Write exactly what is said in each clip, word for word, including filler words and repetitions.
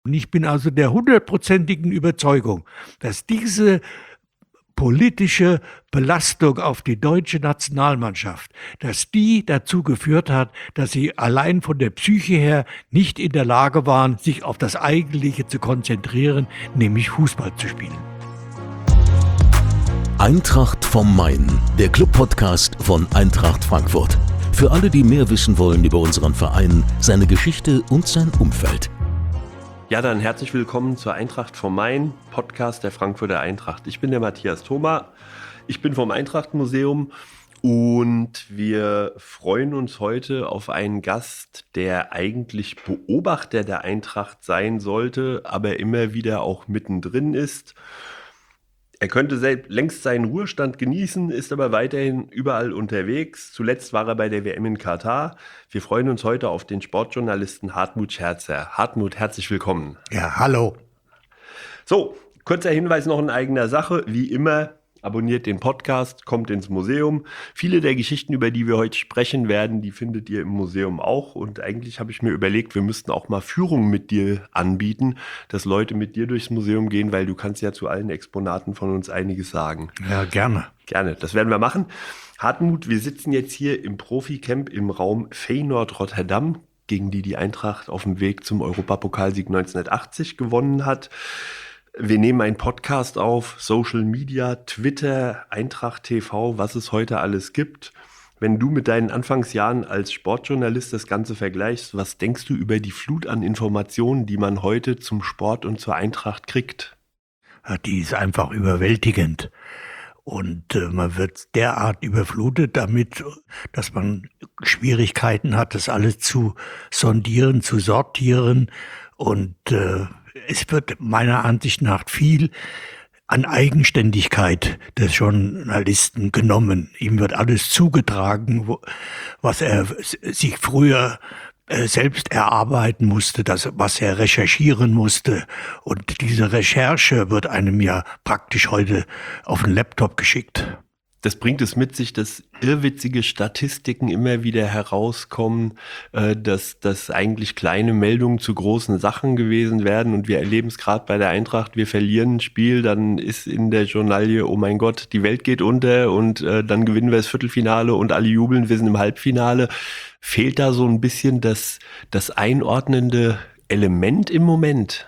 Und ich bin also der hundertprozentigen Überzeugung, dass diese politische Belastung auf die deutsche Nationalmannschaft, dass die dazu geführt hat, dass sie allein von der Psyche her nicht in der Lage waren, sich auf das Eigentliche zu konzentrieren, nämlich Fußball zu spielen. Eintracht vom Main, der Club-Podcast von Eintracht Frankfurt. Für alle, die mehr wissen wollen über unseren Verein, seine Geschichte und sein Umfeld. Ja, dann herzlich willkommen zur Eintracht vom Main, Podcast der Frankfurter Eintracht. Ich bin der Matthias Thoma, ich bin vom Eintracht-Museum und wir freuen uns heute auf einen Gast, der eigentlich Beobachter der Eintracht sein sollte, aber immer wieder auch mittendrin ist. Er könnte selbst längst seinen Ruhestand genießen, ist aber weiterhin überall unterwegs. Zuletzt war er bei der W M in Katar. Wir freuen uns heute auf den Sportjournalisten Hartmut Scherzer. Hartmut, herzlich willkommen. Ja, hallo. So, kurzer Hinweis noch in eigener Sache. Wie immer, abonniert den Podcast, kommt ins Museum. Viele der Geschichten, über die wir heute sprechen werden, die findet ihr im Museum auch. Und eigentlich habe ich mir überlegt, wir müssten auch mal Führungen mit dir anbieten, dass Leute mit dir durchs Museum gehen, weil du kannst ja zu allen Exponaten von uns einiges sagen. Ja, gerne. Gerne, das werden wir machen. Hartmut, wir sitzen jetzt hier im Profi-Camp im Raum Feyenoord Rotterdam, gegen die die Eintracht auf dem Weg zum Europapokalsieg neunzehnhundertachtzig gewonnen hat. Wir nehmen einen Podcast auf, Social Media, Twitter, Eintracht T V, was es heute alles gibt. Wenn du mit deinen Anfangsjahren als Sportjournalist das Ganze vergleichst, was denkst du über die Flut an Informationen, die man heute zum Sport und zur Eintracht kriegt? Ja, die ist einfach überwältigend. Und äh, man wird derart überflutet damit, dass man Schwierigkeiten hat, das alles zu sondieren, zu sortieren. Und äh, es wird meiner Ansicht nach viel an Eigenständigkeit des Journalisten genommen. Ihm wird alles zugetragen, wo, was er sich früher äh, selbst erarbeiten musste, das, was er recherchieren musste. Und diese Recherche wird einem ja praktisch heute auf den Laptop geschickt. Das bringt es mit sich, dass irrwitzige Statistiken immer wieder herauskommen, dass, dass eigentlich kleine Meldungen zu großen Sachen gewesen werden. Und wir erleben es gerade bei der Eintracht, wir verlieren ein Spiel, dann ist in der Journalie, oh mein Gott, die Welt geht unter und dann gewinnen wir das Viertelfinale und alle jubeln, wir sind im Halbfinale. Fehlt da so ein bisschen das, das einordnende Element im Moment?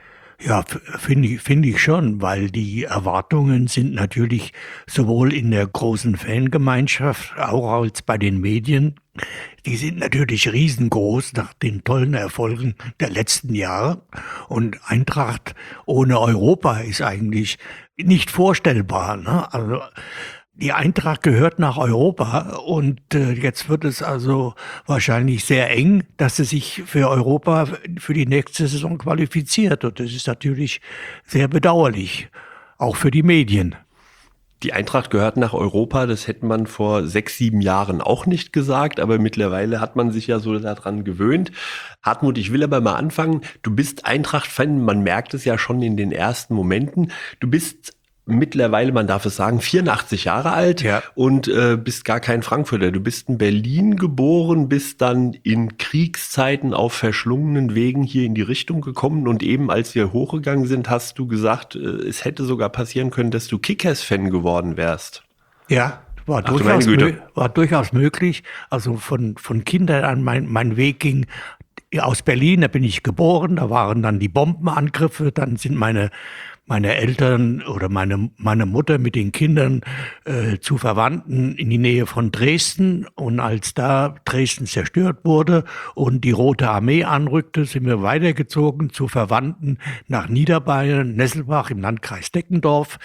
Ja, finde ich, finde ich schon, weil die Erwartungen sind natürlich sowohl in der großen Fangemeinschaft, auch als bei den Medien, die sind natürlich riesengroß nach den tollen Erfolgen der letzten Jahre. Und Eintracht ohne Europa ist eigentlich nicht vorstellbar, ne? Also, die Eintracht gehört nach Europa und äh, jetzt wird es also wahrscheinlich sehr eng, dass sie sich für Europa für die nächste Saison qualifiziert. Und das ist natürlich sehr bedauerlich, auch für die Medien. Die Eintracht gehört nach Europa, das hätte man vor sechs, sieben Jahren auch nicht gesagt, aber mittlerweile hat man sich ja so daran gewöhnt. Hartmut, ich will aber mal anfangen. Du bist Eintracht-Fan, man merkt es ja schon in den ersten Momenten. Du bist mittlerweile, man darf es sagen, vierundachtzig Jahre alt, ja, und äh, bist gar kein Frankfurter. Du bist in Berlin geboren, bist dann in Kriegszeiten auf verschlungenen Wegen hier in die Richtung gekommen und eben als wir hochgegangen sind, hast du gesagt, äh, es hätte sogar passieren können, dass du Kickers-Fan geworden wärst. Ja, war, Ach, durchaus, mö- war durchaus möglich. Also von, von Kindern an, mein, mein Weg ging aus Berlin, da bin ich geboren, da waren dann die Bombenangriffe, dann sind meine meine Eltern oder meine meine Mutter mit den Kindern äh, zu Verwandten in die Nähe von Dresden. Und als da Dresden zerstört wurde und die Rote Armee anrückte, sind wir weitergezogen zu Verwandten nach Niederbayern, Nesselbach im Landkreis Deckendorf.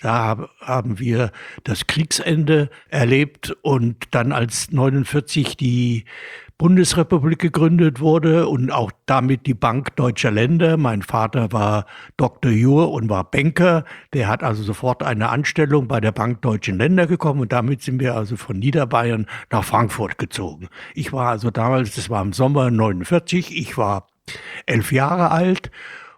Da haben wir das Kriegsende erlebt und dann als neunundvierzig die Bundesrepublik gegründet wurde und auch damit die Bank Deutscher Länder. Mein Vater war Doktor Jur und war Banker. Der hat also sofort eine Anstellung bei der Bank Deutschen Länder bekommen und damit sind wir also von Niederbayern nach Frankfurt gezogen. Ich war also damals, das war im Sommer neunundvierzig, ich war elf Jahre alt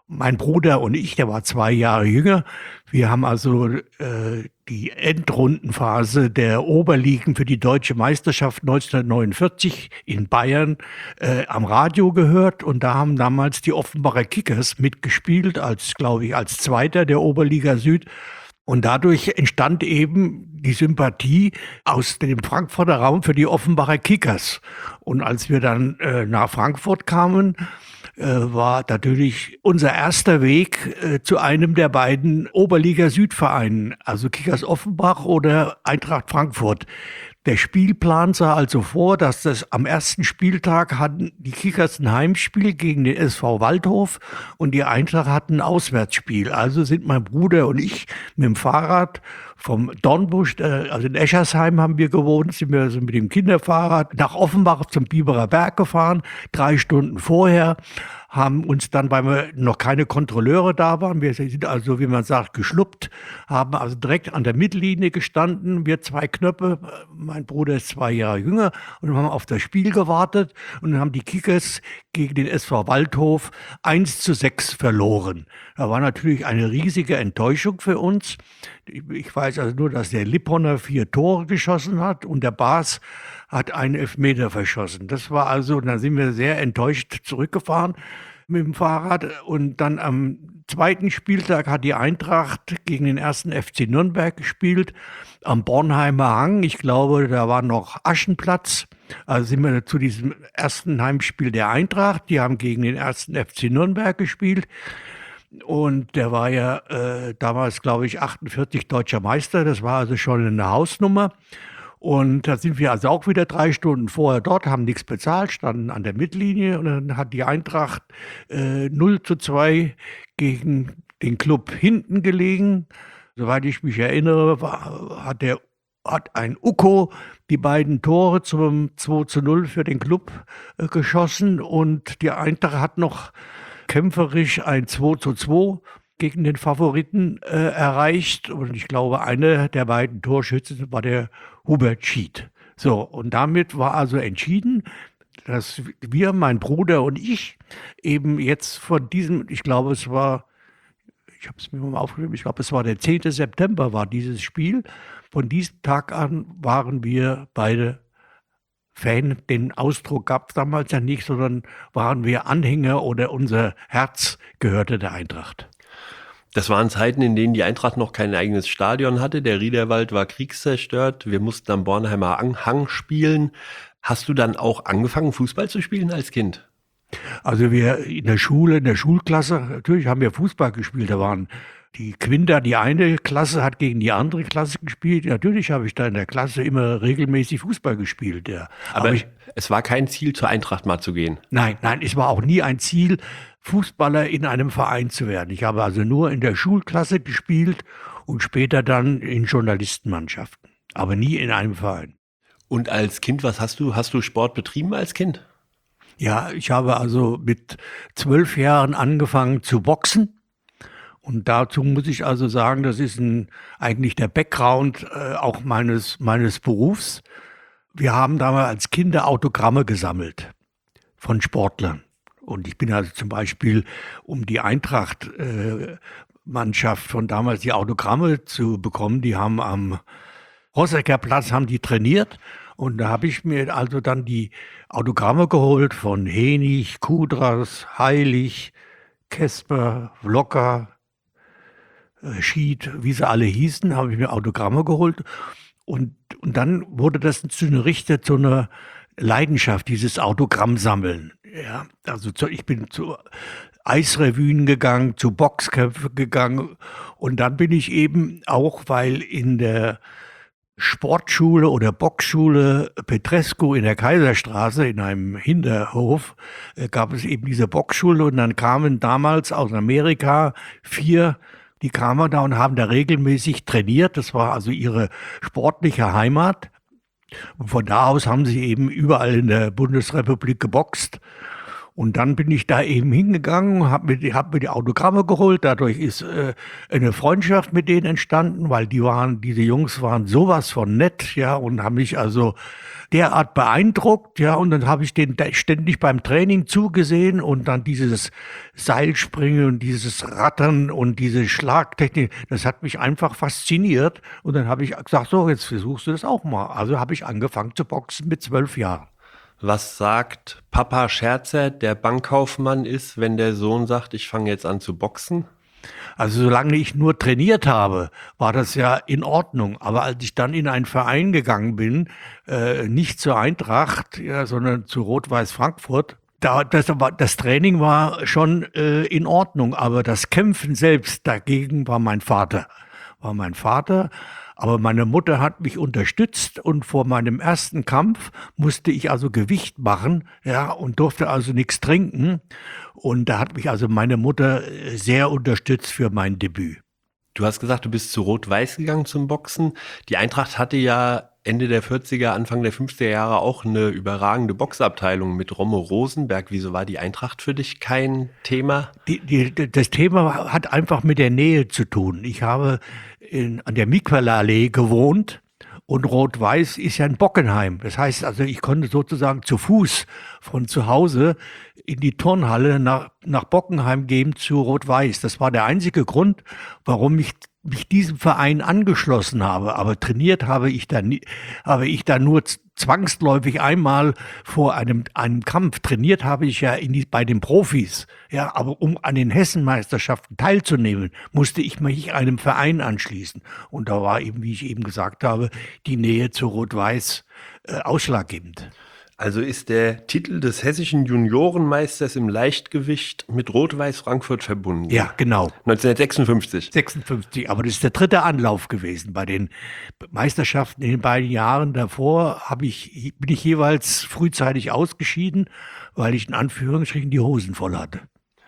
mein Bruder und ich, der war zwei Jahre jünger, wir haben also äh, die Endrundenphase der Oberligen für die Deutsche Meisterschaft neunzehnhundertneunundvierzig in Bayern äh, am Radio gehört. Und da haben damals die Offenbacher Kickers mitgespielt, als, glaube ich, als Zweiter der Oberliga Süd. Und dadurch entstand eben die Sympathie aus dem Frankfurter Raum für die Offenbacher Kickers. Und als wir dann äh, nach Frankfurt kamen, äh, war natürlich unser erster Weg äh, zu einem der beiden Oberliga-Südvereinen, also Kickers Offenbach oder Eintracht Frankfurt. Der Spielplan sah also vor, dass das am ersten Spieltag hatten die Kickers ein Heimspiel gegen den S V Waldhof und die Eintracht hatten ein Auswärtsspiel. Also sind mein Bruder und ich mit dem Fahrrad vom Dornbusch, also in Eschersheim haben wir gewohnt, sind wir also mit dem Kinderfahrrad nach Offenbach zum Biberer Berg gefahren, drei Stunden vorher. Haben uns dann, weil wir noch keine Kontrolleure da waren, wir sind also, wie man sagt, geschluppt, haben also direkt an der Mittellinie gestanden, wir zwei Knöpfe, mein Bruder ist zwei Jahre jünger, und haben auf das Spiel gewartet und dann haben die Kickers gegen den S V Waldhof eins zu sechs verloren. Da war natürlich eine riesige Enttäuschung für uns. Ich weiß also nur, dass der Lipponner vier Tore geschossen hat und der Baas hat einen Elfmeter verschossen. Das war also, da sind wir sehr enttäuscht zurückgefahren mit dem Fahrrad. Und dann am zweiten Spieltag hat die Eintracht gegen den ersten F C Nürnberg gespielt, am Bornheimer Hang. Ich glaube, da war noch Aschenplatz. Also sind wir zu diesem ersten Heimspiel der Eintracht. Die haben gegen den ersten F C Nürnberg gespielt. Und der war ja äh, damals, glaube ich, achtundvierzig deutscher Meister. Das war also schon eine Hausnummer. Und da sind wir also auch wieder drei Stunden vorher dort, haben nichts bezahlt, standen an der Mittellinie. Und dann hat die Eintracht äh, null zu zwei gegen den Club hinten gelegen. Soweit ich mich erinnere, war, hat, der, hat ein Uko die beiden Tore zum zwei zu null für den Club äh, geschossen. Und die Eintracht hat noch kämpferisch ein zwei zu zwei gegen den Favoriten äh, erreicht. Und ich glaube, einer der beiden Torschützen war der Hubert Schied. So, und damit war also entschieden, dass wir, mein Bruder und ich, eben jetzt von diesem, ich glaube, es war, ich habe es mir mal aufgeschrieben, ich glaube, es war der zehnte September war dieses Spiel. Von diesem Tag an waren wir beide Fan. Den Ausdruck gab es damals ja nicht, sondern waren wir Anhänger oder unser Herz gehörte der Eintracht. Das waren Zeiten, in denen die Eintracht noch kein eigenes Stadion hatte. Der Riederwald war kriegszerstört. Wir mussten am Bornheimer Hang spielen. Hast du dann auch angefangen, Fußball zu spielen als Kind? Also wir in der Schule, in der Schulklasse, natürlich haben wir Fußball gespielt. Da waren die Quinter, die eine Klasse hat gegen die andere Klasse gespielt. Natürlich habe ich da in der Klasse immer regelmäßig Fußball gespielt. Ja. Aber, Aber ich, es war kein Ziel, zur Eintracht mal zu gehen? Nein, nein, es war auch nie ein Ziel, Fußballer in einem Verein zu werden. Ich habe also nur in der Schulklasse gespielt und später dann in Journalistenmannschaften, aber nie in einem Verein. Und als Kind, was hast du? Hast du Sport betrieben als Kind? Ja, ich habe also mit zwölf Jahren angefangen zu boxen. Und dazu muss ich also sagen, das ist ein, eigentlich der Background äh, auch meines, meines Berufs. Wir haben damals als Kinder Autogramme gesammelt von Sportlern. Und ich bin also zum Beispiel, um die Eintracht-Mannschaft äh, von damals die Autogramme zu bekommen, die haben am Rossecker Platz haben die trainiert. Und da habe ich mir also dann die Autogramme geholt von Hennig, Kudras, Heilig, Kesper, Vlocker, äh, Schied, wie sie alle hießen, habe ich mir Autogramme geholt. Und, und dann wurde das zu einer Richter, zu einer Leidenschaft, dieses Autogrammsammeln. Ja, also zu, ich bin zu Eisrevuen gegangen, zu Boxkämpfen gegangen. Und dann bin ich eben auch, weil in der Sportschule oder Boxschule Petrescu in der Kaiserstraße in einem Hinterhof äh, gab es eben diese Boxschule und dann kamen damals aus Amerika vier, die kamen da und haben da regelmäßig trainiert. Das war also ihre sportliche Heimat. Und von da aus haben sie eben überall in der Bundesrepublik geboxt. Und dann bin ich da eben hingegangen, habe mir, hab mir die Autogramme geholt. Dadurch ist äh, eine Freundschaft mit denen entstanden, weil die waren, diese Jungs waren sowas von nett, ja, und haben mich also derart beeindruckt, ja, und dann habe ich denen ständig beim Training zugesehen und dann dieses Seilspringen und dieses Rattern und diese Schlagtechnik, das hat mich einfach fasziniert. Und dann habe ich gesagt, so, jetzt versuchst du das auch mal. Also habe ich angefangen zu boxen mit zwölf Jahren. Was sagt Papa Scherzer, der Bankkaufmann ist, wenn der Sohn sagt, ich fange jetzt an zu boxen? Also solange ich nur trainiert habe, war das ja in Ordnung. Aber als ich dann in einen Verein gegangen bin, äh, nicht zur Eintracht, ja, sondern zu Rot-Weiß Frankfurt, da, das, das Training war schon äh, in Ordnung. Aber das Kämpfen selbst dagegen war mein Vater. War mein Vater. Aber meine Mutter hat mich unterstützt und vor meinem ersten Kampf musste ich also Gewicht machen, ja, und durfte also nichts trinken. Und da hat mich also meine Mutter sehr unterstützt für mein Debüt. Du hast gesagt, du bist zu Rot-Weiß gegangen zum Boxen. Die Eintracht hatte ja Ende der vierziger, Anfang der fünfziger Jahre auch eine überragende Boxabteilung mit Romme Rosenberg. Wieso war die Eintracht für dich kein Thema? Die, die, das Thema hat einfach mit der Nähe zu tun. Ich habe in, an der Miquelallee gewohnt und Rot-Weiß ist ja in Bockenheim. Das heißt also, ich konnte sozusagen zu Fuß von zu Hause in die Turnhalle nach, nach Bockenheim gehen zu Rot-Weiß. Das war der einzige Grund, warum ich mich diesem Verein angeschlossen habe. Aber trainiert habe ich da nie, habe ich da nur zwangsläufig einmal vor einem, einem Kampf. Trainiert habe ich ja in die, bei den Profis. Ja, aber um an den Hessenmeisterschaften teilzunehmen, musste ich mich einem Verein anschließen. Und da war eben, wie ich eben gesagt habe, die Nähe zu Rot-Weiß äh, ausschlaggebend. Also ist der Titel des hessischen Juniorenmeisters im Leichtgewicht mit Rot-Weiß Frankfurt verbunden? Ja, genau. neunzehnhundertsechsundfünfzig. sechsundfünfzig, aber das ist der dritte Anlauf gewesen. Bei den Meisterschaften in den beiden Jahren davor habe ich, bin ich jeweils frühzeitig ausgeschieden, weil ich in Anführungsstrichen die Hosen voll hatte.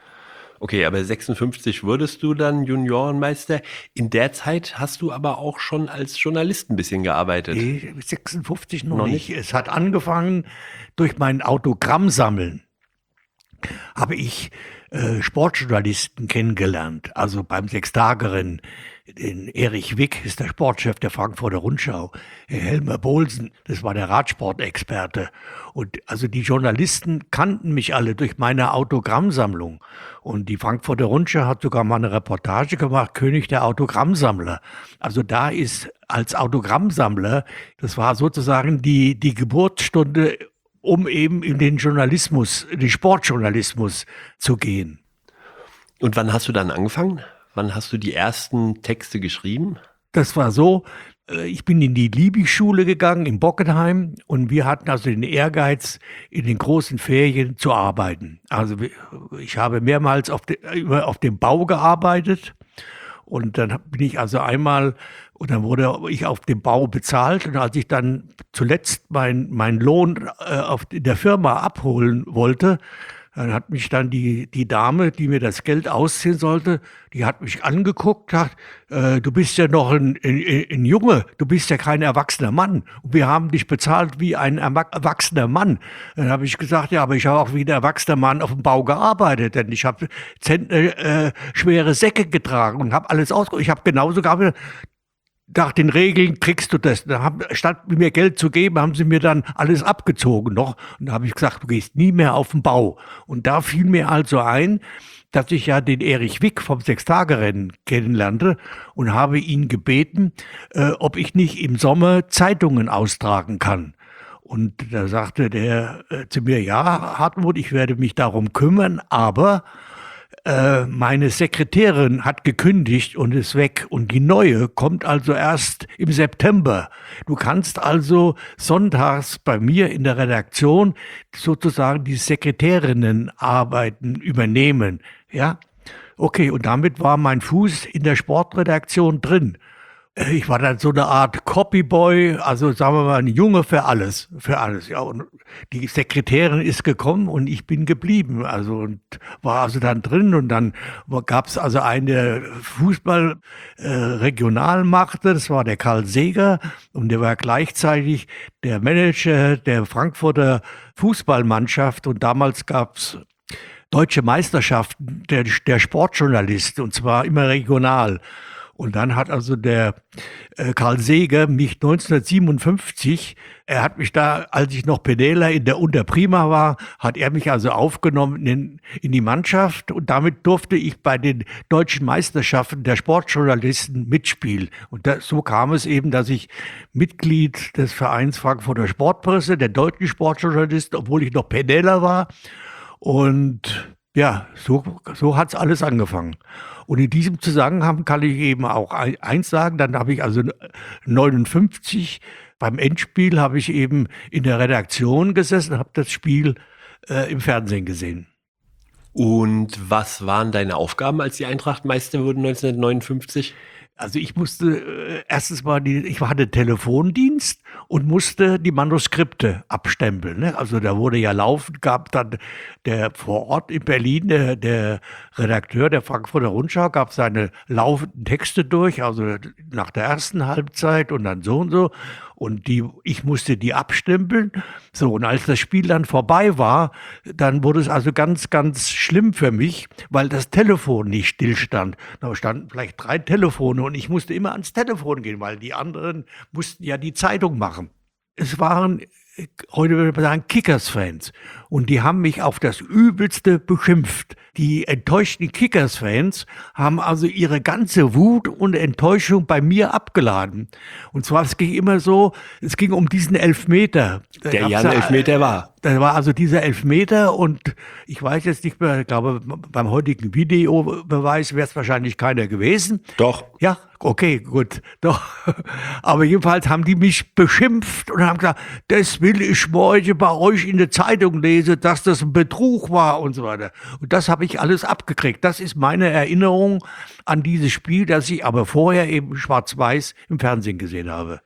Okay, aber sechsundfünfzig wurdest du dann Juniorenmeister. In der Zeit hast du aber auch schon als Journalist ein bisschen gearbeitet. Nee, sechsundfünfzig noch, Noch nicht. nicht? Es hat angefangen durch mein Autogrammsammeln. Habe ich äh, Sportjournalisten kennengelernt. Also beim Sechstagerennen. Den Erich Wick ist der Sportchef der Frankfurter Rundschau. Herr Helmer Bohlsen, das war der Radsportexperte. Und also die Journalisten kannten mich alle durch meine Autogrammsammlung. Und die Frankfurter Rundschau hat sogar mal eine Reportage gemacht, König der Autogrammsammler. Also da ist als Autogrammsammler, das war sozusagen die, die Geburtsstunde, um eben in den Journalismus, den Sportjournalismus zu gehen. Und wann hast du dann angefangen? Wann hast du die ersten Texte geschrieben? Das war so, ich bin in die Liebig-Schule gegangen in Bockenheim und wir hatten also den Ehrgeiz, in den großen Ferien zu arbeiten. Also ich habe mehrmals auf, de, auf dem Bau gearbeitet und dann bin ich also einmal, und dann wurde ich auf dem Bau bezahlt und als ich dann zuletzt meinen mein Lohn äh, auf, in der Firma abholen wollte, dann hat mich dann die, die Dame, die mir das Geld ausziehen sollte, die hat mich angeguckt, hat, äh, du bist ja noch ein, ein, ein Junge, du bist ja kein erwachsener Mann. Und wir haben dich bezahlt wie ein erwachsener Mann. Dann habe ich gesagt, ja, aber ich habe auch wie ein erwachsener Mann auf dem Bau gearbeitet, denn ich habe Zentner, äh, schwere Säcke getragen und habe alles ausgeholt. Ich habe genauso gearbeitet. Nach den Regeln kriegst du das. Da haben, statt mir Geld zu geben, haben sie mir dann alles abgezogen noch. Und da habe ich gesagt, du gehst nie mehr auf den Bau. Und da fiel mir also ein, dass ich ja den Erich Wick vom Sechstagerennen kennenlernte und habe ihn gebeten, äh, ob ich nicht im Sommer Zeitungen austragen kann. Und da sagte der äh, zu mir, ja, Hartmut, ich werde mich darum kümmern, aber Äh, meine Sekretärin hat gekündigt und ist weg und die neue kommt also erst im September. Du kannst also sonntags bei mir in der Redaktion sozusagen die Sekretärinnenarbeiten übernehmen. Ja, okay, und damit war mein Fuß in der Sportredaktion drin. Ich war dann so eine Art Copyboy, also sagen wir mal ein Junge für alles, für alles. Ja, und die Sekretärin ist gekommen und ich bin geblieben, also und war also dann drin und dann gab es also eine Fußball äh, Regionalmachte, das war der Karl Seeger und der war gleichzeitig der Manager der Frankfurter Fußballmannschaft und damals gab es Deutsche Meisterschaften der, der Sportjournalist, und zwar immer regional. Und dann hat also der äh, Karl Seeger mich neunzehnhundertsiebenundfünfzig, er hat mich da, als ich noch Pedeller in der Unterprima war, hat er mich also aufgenommen in, in die Mannschaft, und damit durfte ich bei den deutschen Meisterschaften der Sportjournalisten mitspielen. Und das, so kam es eben, dass ich Mitglied des Vereins Frankfurter Sportpresse, der deutschen Sportjournalisten, obwohl ich noch Pedeller war. Und ja, so, so hat es alles angefangen. Und in diesem Zusammenhang kann ich eben auch eins sagen, dann habe ich also neunundfünfzig, beim Endspiel habe ich eben in der Redaktion gesessen, habe das Spiel äh, im Fernsehen gesehen. Und was waren deine Aufgaben, als die Eintracht Meister wurde neunzehnhundertneunundfünfzig? Also ich musste äh, erstens mal, die, ich hatte Telefondienst und musste die Manuskripte abstempeln. Ne? Also da wurde ja laufend, gab dann der vor Ort in Berlin, der, der Redakteur der Frankfurter Rundschau, gab seine laufenden Texte durch, also nach der ersten Halbzeit und dann so und so. Und die, ich musste die abstempeln. So, und als das Spiel dann vorbei war, dann wurde es also ganz, ganz schlimm für mich, weil das Telefon nicht stillstand. Da standen vielleicht drei Telefone und ich musste immer ans Telefon gehen, weil die anderen mussten ja die Zeitung machen. Es waren, heute würde man sagen, Kickers-Fans. Und die haben mich auf das Übelste beschimpft. Die enttäuschten Kickers-Fans haben also ihre ganze Wut und Enttäuschung bei mir abgeladen. Und zwar, es ging immer so, es ging um diesen Elfmeter. Der ja ein Elfmeter war. Da war also dieser Elfmeter, und ich weiß jetzt nicht mehr, ich glaube, beim heutigen Videobeweis wäre es wahrscheinlich keiner gewesen. Doch. Ja, okay, gut, doch. Aber jedenfalls haben die mich beschimpft und haben gesagt, das will ich morgen bei euch in der Zeitung lesen, dass das ein Betrug war und so weiter. Und das habe ich alles abgekriegt. Das ist meine Erinnerung an dieses Spiel, das ich aber vorher eben schwarz-weiß im Fernsehen gesehen habe.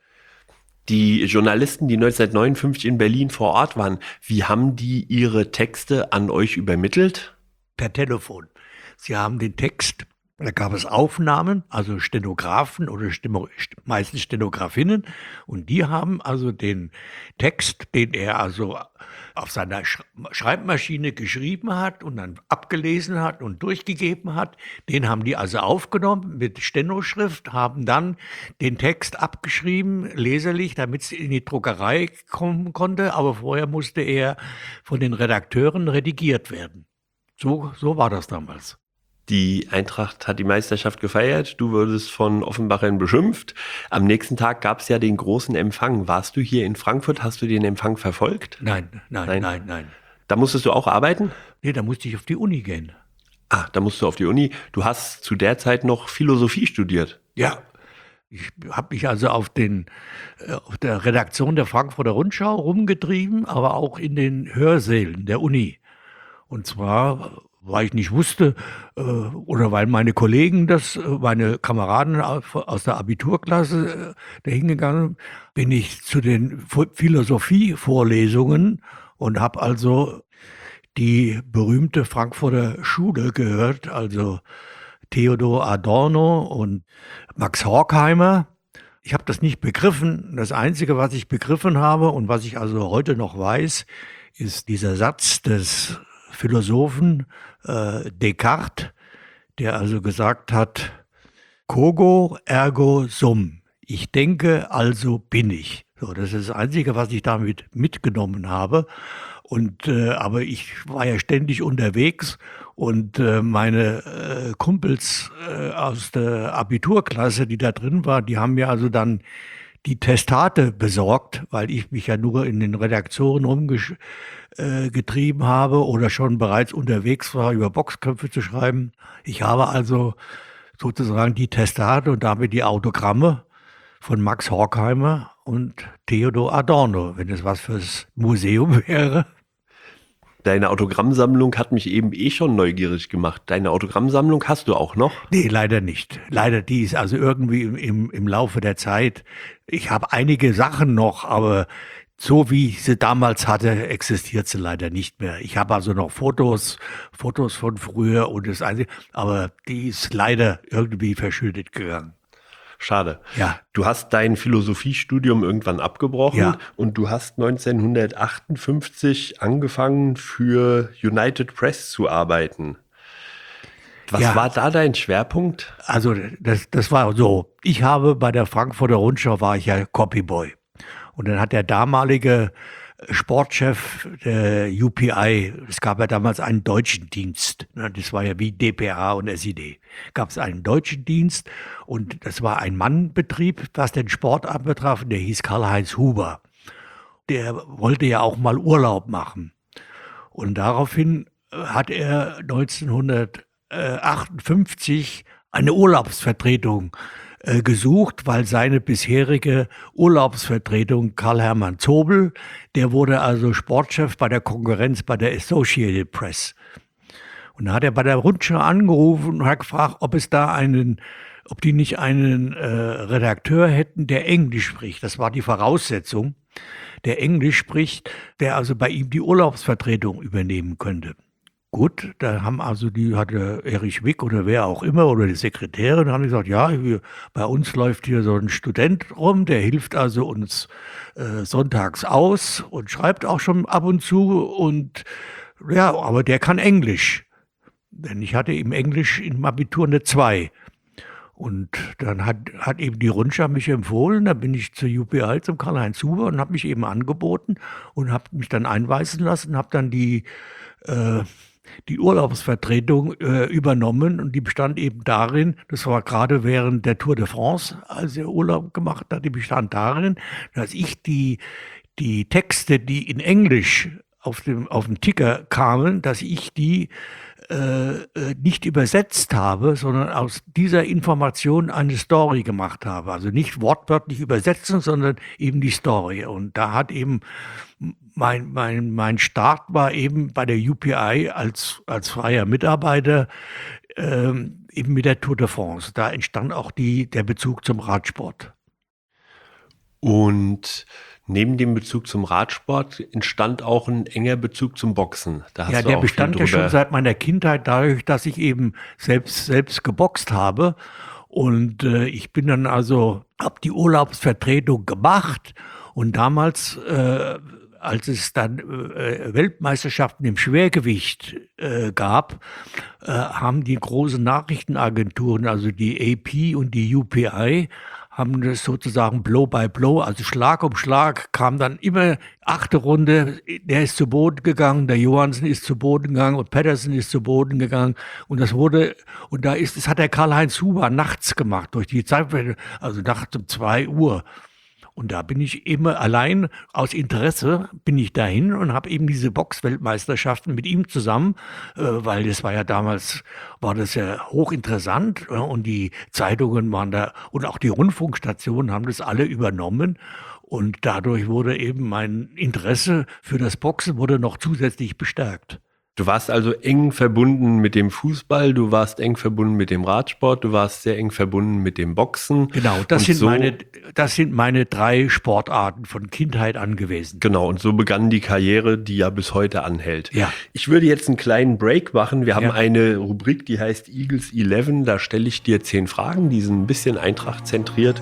Die Journalisten, die neunzehnhundertneunundfünfzig in Berlin vor Ort waren, wie haben die ihre Texte an euch übermittelt? Per Telefon. Sie haben den Text, da gab es Aufnahmen, also Stenografen oder Steno, meistens Stenografinnen, und die haben also den Text, den er also auf seiner Schreibmaschine geschrieben hat und dann abgelesen hat und durchgegeben hat, den haben die also aufgenommen mit Stenoschrift, haben dann den Text abgeschrieben, leserlich, damit es in die Druckerei kommen konnte, aber vorher musste er von den Redakteuren redigiert werden. So, so war das damals. Die Eintracht hat die Meisterschaft gefeiert, du wurdest von Offenbachern beschimpft. Am nächsten Tag gab es ja den großen Empfang. Warst du hier in Frankfurt? Hast du den Empfang verfolgt? Nein, nein, nein, nein, nein. Da musstest du auch arbeiten? Nee, da musste ich auf die Uni gehen. Ah, da musst du auf die Uni. Du hast zu der Zeit noch Philosophie studiert. Ja, ich habe mich also auf, den, auf der Redaktion der Frankfurter Rundschau rumgetrieben, aber auch in den Hörsälen der Uni. Und zwar, weil ich nicht wusste, äh, oder weil meine Kollegen das, meine Kameraden aus der Abiturklasse äh, da hingegangen, bin ich zu den Philosophie-Vorlesungen und habe also die berühmte Frankfurter Schule gehört, also Theodor Adorno und Max Horkheimer. Ich habe das nicht begriffen. Das Einzige, was ich begriffen habe und was ich also heute noch weiß, ist dieser Satz des Philosophen äh, Descartes, der also gesagt hat, Cogito ergo sum. Ich denke, also bin ich. So, das ist das Einzige, was ich damit mitgenommen habe. Und äh, aber ich war ja ständig unterwegs, und äh, meine äh, Kumpels äh, aus der Abiturklasse, die da drin waren, die haben mir also dann die Testate besorgt, weil ich mich ja nur in den Redaktionen rumgetrieben äh, habe oder schon bereits unterwegs war, über Boxköpfe zu schreiben. Ich habe also sozusagen die Testate und damit die Autogramme von Max Horkheimer und Theodor Adorno, wenn es was fürs Museum wäre. Deine Autogrammsammlung hat mich eben eh schon neugierig gemacht. Deine Autogrammsammlung hast du auch noch? Nee, leider nicht. Leider, die ist also irgendwie im, im, im Laufe der Zeit. Ich habe einige Sachen noch, aber so wie ich sie damals hatte, existiert sie leider nicht mehr. Ich habe also noch Fotos, Fotos von früher und das Einzige, aber die ist leider irgendwie verschüttet gegangen. Schade. Ja. Du hast dein Philosophiestudium irgendwann abgebrochen Ja. und du hast neunzehnhundertachtundfünfzig angefangen, für United Press zu arbeiten. Was Ja. war da dein Schwerpunkt? Also das, das war so, ich habe bei der Frankfurter Rundschau, war ich ja Copyboy. Und dann hat der damalige Sportchef der U P I, es gab ja damals einen deutschen Dienst, ne, das war ja wie D P A und S I D, gab es einen deutschen Dienst und das war ein Mannbetrieb, was den Sport anbetraf, der hieß Karl-Heinz Huber. Der wollte ja auch mal Urlaub machen. Und daraufhin hat er neunzehnhundertachtundfünfzig eine Urlaubsvertretung äh, gesucht, weil seine bisherige Urlaubsvertretung Karl-Hermann Zobel, der wurde also Sportchef bei der Konkurrenz bei der Associated Press. Und da hat er bei der Rundschau angerufen und hat gefragt, ob es da einen, ob die nicht einen äh, Redakteur hätten, der Englisch spricht. Das war die Voraussetzung, der Englisch spricht, der also bei ihm die Urlaubsvertretung übernehmen könnte. Gut, da haben also die, hatte Erich Wick oder wer auch immer oder die Sekretärin, haben gesagt, ja, wir, bei uns läuft hier so ein Student rum, der hilft also uns äh, sonntags aus und schreibt auch schon ab und zu und ja, aber der kann Englisch. Denn ich hatte im Englisch im Abitur eine zwei. Und dann hat, hat eben die Rundschau mich empfohlen, da bin ich zur U P I, zum Karl-Heinz Huber und habe mich eben angeboten und habe mich dann einweisen lassen, habe dann die äh, die Urlaubsvertretung äh, übernommen und die bestand eben darin, das war gerade während der Tour de France, als er Urlaub gemacht hat, die bestand darin, dass ich die, die Texte, die in Englisch auf dem, auf dem Ticker kamen, dass ich die äh, nicht übersetzt habe, sondern aus dieser Information eine Story gemacht habe. Also nicht wortwörtlich übersetzen, sondern eben die Story. Und da hat eben mein, mein, mein Start war eben bei der U P I als, als freier Mitarbeiter ähm, eben mit der Tour de France. Da entstand auch die, der Bezug zum Radsport. Und neben dem Bezug zum Radsport entstand auch ein enger Bezug zum Boxen. Da hast ja, du der auch bestand ja schon seit meiner Kindheit dadurch, dass ich eben selbst, selbst geboxt habe. Und äh, ich bin dann also, habe die Urlaubsvertretung gemacht und damals, äh, als es dann äh, Weltmeisterschaften im Schwergewicht äh, gab, äh, haben die großen Nachrichtenagenturen, also die A P und die U P I, haben das sozusagen Blow by Blow, also Schlag um Schlag, kam dann immer achte Runde, der ist zu Boden gegangen, der Johansen ist zu Boden gegangen und Patterson ist zu Boden gegangen und das wurde, und da ist, das hat der Karl-Heinz Huber nachts gemacht, durch die Zeit, also nachts um zwei Uhr. Und da bin ich immer allein aus Interesse, bin ich dahin und habe eben diese Boxweltmeisterschaften mit ihm zusammen, äh, weil das war ja damals, war das ja hochinteressant, ja, und die Zeitungen waren da und auch die Rundfunkstationen haben das alle übernommen. Und dadurch wurde eben mein Interesse für das Boxen wurde noch zusätzlich bestärkt. Du warst also eng verbunden mit dem Fußball, du warst eng verbunden mit dem Radsport, du warst sehr eng verbunden mit dem Boxen. Genau, das, sind, so, meine, das sind meine drei Sportarten von Kindheit an gewesen. Genau, und so begann die Karriere, die ja bis heute anhält. Ja. Ich würde jetzt einen kleinen Break machen. Wir haben Ja. eine Rubrik, die heißt Eagles elf. Da stelle ich dir zehn Fragen, die sind ein bisschen Eintracht zentriert.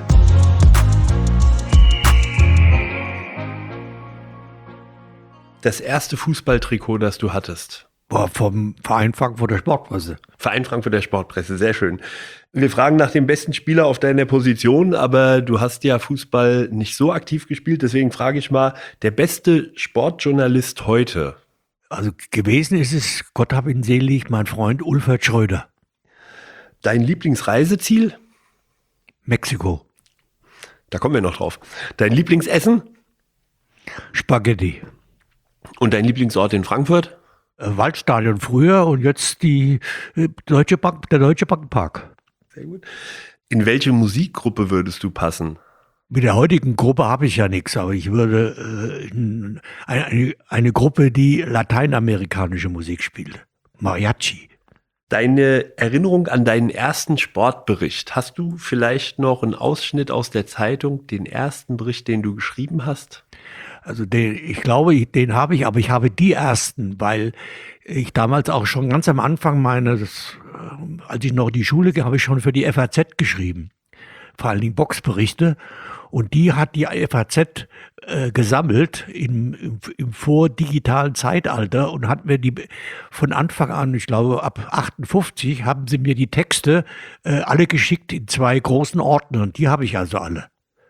Das erste Fußballtrikot, das du hattest? Boah, vom Verein Frankfurter Sportpresse. Verein Frankfurter Sportpresse, sehr schön. Wir fragen nach dem besten Spieler auf deiner Position, aber du hast ja Fußball nicht so aktiv gespielt, deswegen frage ich mal, der beste Sportjournalist heute? Also gewesen ist es, Gott hab ihn selig, mein Freund Ulfert Schröder. Dein Lieblingsreiseziel? Mexiko. Da kommen wir noch drauf. Dein Lieblingsessen? Spaghetti. Und dein Lieblingsort in Frankfurt? Äh, Waldstadion früher und jetzt die äh, Deutsche Bank, der Deutsche Bankenpark. Sehr gut. In welche Musikgruppe würdest du passen? Mit der heutigen Gruppe habe ich ja nichts, aber ich würde äh, in, eine, eine Gruppe, die lateinamerikanische Musik spielt. Mariachi. Deine Erinnerung an deinen ersten Sportbericht. Hast du vielleicht noch einen Ausschnitt aus der Zeitung, den ersten Bericht, den du geschrieben hast? Also den, ich glaube, den habe ich, aber ich habe die ersten, weil ich damals auch schon ganz am Anfang meines, als ich noch in die Schule ging, habe ich schon für die F A Z geschrieben. vor allen Dingen Boxberichte. Und die hat die F A Z äh, gesammelt im, im, im vordigitalen Zeitalter und hat mir die von Anfang an, ich glaube ab achtundfünfzig, haben sie mir die Texte äh, alle geschickt in zwei großen Ordnern. Die habe ich also alle.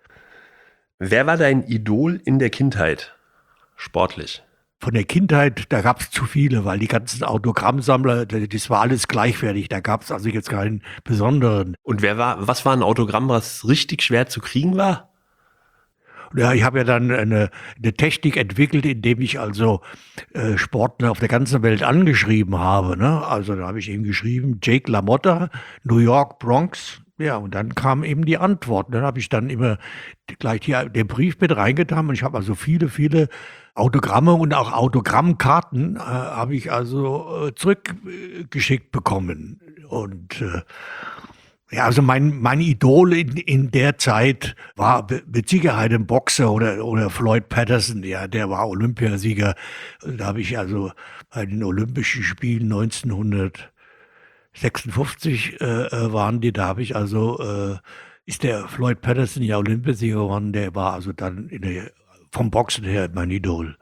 Wer war dein Idol in der Kindheit, sportlich? Von der Kindheit, da gab es zu viele, weil die ganzen Autogrammsammler, das war alles gleichwertig. Da gab es also jetzt keinen besonderen. Und wer war, was war ein Autogramm, was richtig schwer zu kriegen war? Ja, ich habe ja dann eine, eine Technik entwickelt, indem ich also äh, Sportler auf der ganzen Welt angeschrieben habe. Ne? Also da habe ich eben geschrieben, Jake LaMotta, New York, Bronx. Ja, und dann kam eben die Antwort. Dann habe ich dann immer gleich die, den Brief mit reingetan und ich habe also viele, viele Autogramme und auch Autogrammkarten äh, habe ich also äh, zurückgeschickt bekommen. Und äh, ja, also mein, mein Idol in, in der Zeit war mit Sicherheit ein Boxer oder, oder Floyd Patterson, ja, der war Olympiasieger. Da habe ich also bei den Olympischen Spielen neunzehnhundertsechsundfünfzig äh, waren die, da habe ich also, äh, ist der Floyd Patterson ja Olympiasieger geworden, der war also dann in der, vom Boxen her mein Idol.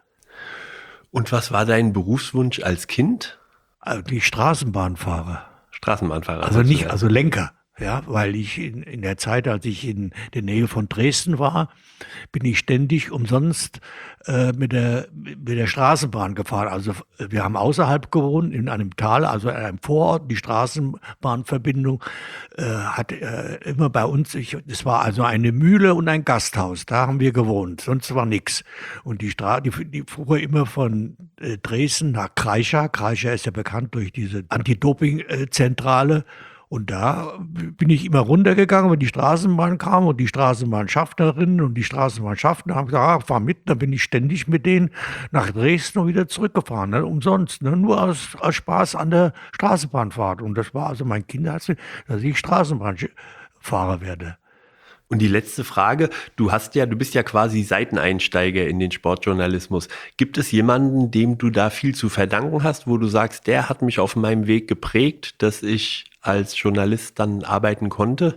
Und was war dein Berufswunsch als Kind? Die Straßenbahnfahrer. Straßenbahnfahrer. Also nicht, also Lenker. Ja, weil ich in, in der Zeit, als ich in der Nähe von Dresden war, bin ich ständig umsonst äh, mit der mit der Straßenbahn gefahren. Also wir haben außerhalb gewohnt, in einem Tal, also in einem Vorort. Die Straßenbahnverbindung äh, hat äh, immer bei uns, ich, es war also eine Mühle und ein Gasthaus, da haben wir gewohnt, sonst war nichts. Und die Straße, die, die fuhr immer von äh, Dresden nach Kreischa. Kreischa ist ja bekannt durch diese Anti-Doping-Zentrale. Und da bin ich immer runtergegangen, wenn die Straßenbahn kam und die Straßenbahnschaffnerinnen und die Straßenbahnschaffner haben gesagt, ah, fahr mit. Dann bin ich ständig mit denen nach Dresden und wieder zurückgefahren, ne? Umsonst, ne? Nur aus, aus Spaß an der Straßenbahnfahrt. Und das war also mein Kinderziel, dass ich Straßenbahnfahrer werde. Und die letzte Frage, du hast ja, du bist ja quasi Seiteneinsteiger in den Sportjournalismus. Gibt es jemanden, dem du da viel zu verdanken hast, wo du sagst, der hat mich auf meinem Weg geprägt, dass ich als Journalist dann arbeiten konnte?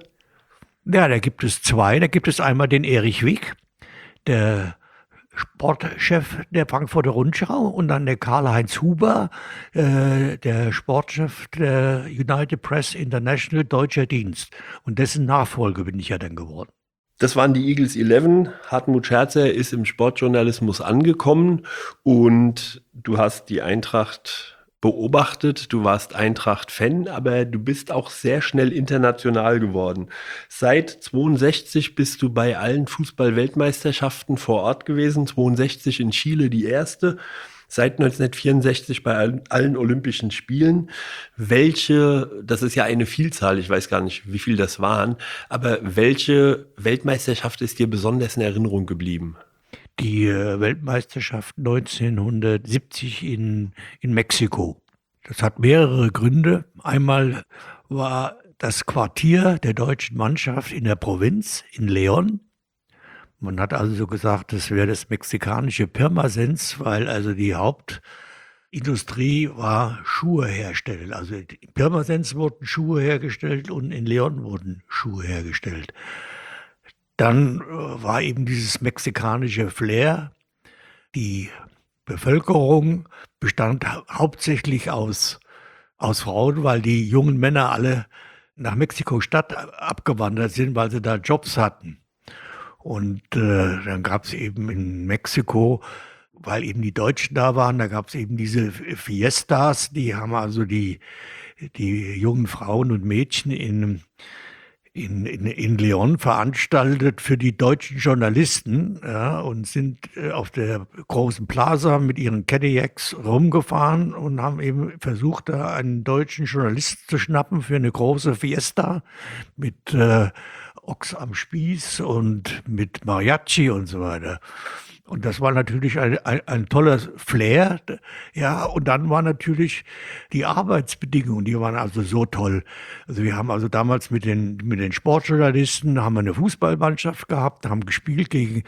Ja, da gibt es zwei. Da gibt es einmal den Erich Wick, der Sportchef der Frankfurter Rundschau, und dann der Karl-Heinz Huber, äh, der Sportchef der United Press International Deutscher Dienst. Und dessen Nachfolger bin ich ja dann geworden. Das waren die Eagles elf. Hartmut Scherzer ist im Sportjournalismus angekommen und du hast die Eintracht beobachtet, du warst Eintracht-Fan, aber du bist auch sehr schnell international geworden. Seit zweiundsechzig bist du bei allen Fußball-Weltmeisterschaften vor Ort gewesen, zweiundsechzig in Chile die erste, seit neunzehnhundertvierundsechzig bei allen, allen Olympischen Spielen. Welche, das ist ja eine Vielzahl, ich weiß gar nicht, wie viel das waren, aber welche Weltmeisterschaft ist dir besonders in Erinnerung geblieben? Die äh, Weltmeisterschaft neunzehnhundertsiebzig in, in Mexiko. Das hat mehrere Gründe. Einmal war das Quartier der deutschen Mannschaft in der Provinz, in León. Man hat also so gesagt, das wäre das mexikanische Pirmasens, weil also die Hauptindustrie war Schuhe herstellen. Also in Pirmasens wurden Schuhe hergestellt und in León wurden Schuhe hergestellt. Dann war eben dieses mexikanische Flair. Die Bevölkerung bestand hauptsächlich aus, aus Frauen, weil die jungen Männer alle nach Mexiko-Stadt abgewandert sind, weil sie da Jobs hatten. Und äh, dann gab es eben in Mexiko, weil eben die Deutschen da waren, da gab es eben diese Fiestas, die haben also die, die jungen Frauen und Mädchen in In, in, in León veranstaltet für die deutschen Journalisten, ja, und sind äh, auf der großen Plaza mit ihren Cadillacs rumgefahren und haben eben versucht, da einen deutschen Journalisten zu schnappen für eine große Fiesta mit äh, Ochs am Spieß und mit Mariachi und so weiter. Und das war natürlich ein, ein, ein toller Flair, ja. Und dann waren natürlich die Arbeitsbedingungen, die waren also so toll. Also wir haben also damals mit den, mit den Sportjournalisten, haben wir eine Fußballmannschaft gehabt, haben gespielt gegen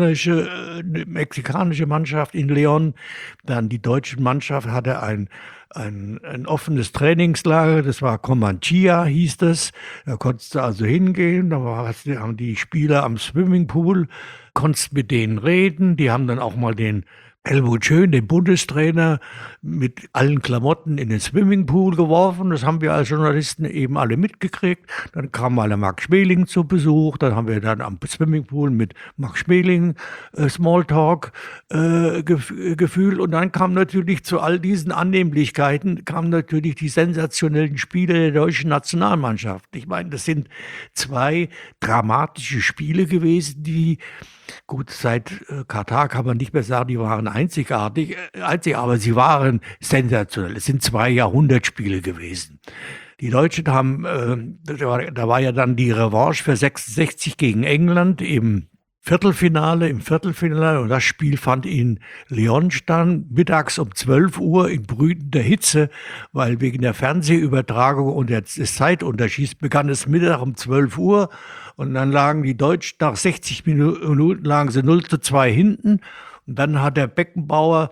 mexikanische, äh, mexikanische Mannschaft in León. Dann die deutsche Mannschaft hatte ein, ein, ein offenes Trainingslager, das war Comanchia, hieß das. Da konntest du also hingehen, da war, haben die Spieler am Swimmingpool, konntest mit denen reden, die haben dann auch mal den Helmut Schön, den Bundestrainer, mit allen Klamotten in den Swimmingpool geworfen. Das haben wir als Journalisten eben alle mitgekriegt. Dann kam mal der Max Schmeling zu Besuch. Dann haben wir dann am Swimmingpool mit Max Schmeling äh, Smalltalk äh, gef gefühlt. Und dann kam natürlich zu all diesen Annehmlichkeiten, kamen natürlich die sensationellen Spiele der deutschen Nationalmannschaft. Ich meine, das sind zwei dramatische Spiele gewesen, die gut, seit äh, Katar kann man nicht mehr sagen, die waren einzigartig, äh, einzig, aber sie waren sensationell. Es sind zwei Jahrhundertspiele gewesen. Die Deutschen haben, äh, da, war, da war ja dann die Revanche für sechsundsechzig gegen England im Viertelfinale, im Viertelfinale, und das Spiel fand in Lyon statt, mittags um zwölf Uhr in brütender Hitze, weil wegen der Fernsehübertragung und des Zeitunterschieds begann es Mittag um zwölf Uhr und dann lagen die Deutschen nach sechzig Minuten lagen sie null zu zwei hinten. Und dann hat der Beckenbauer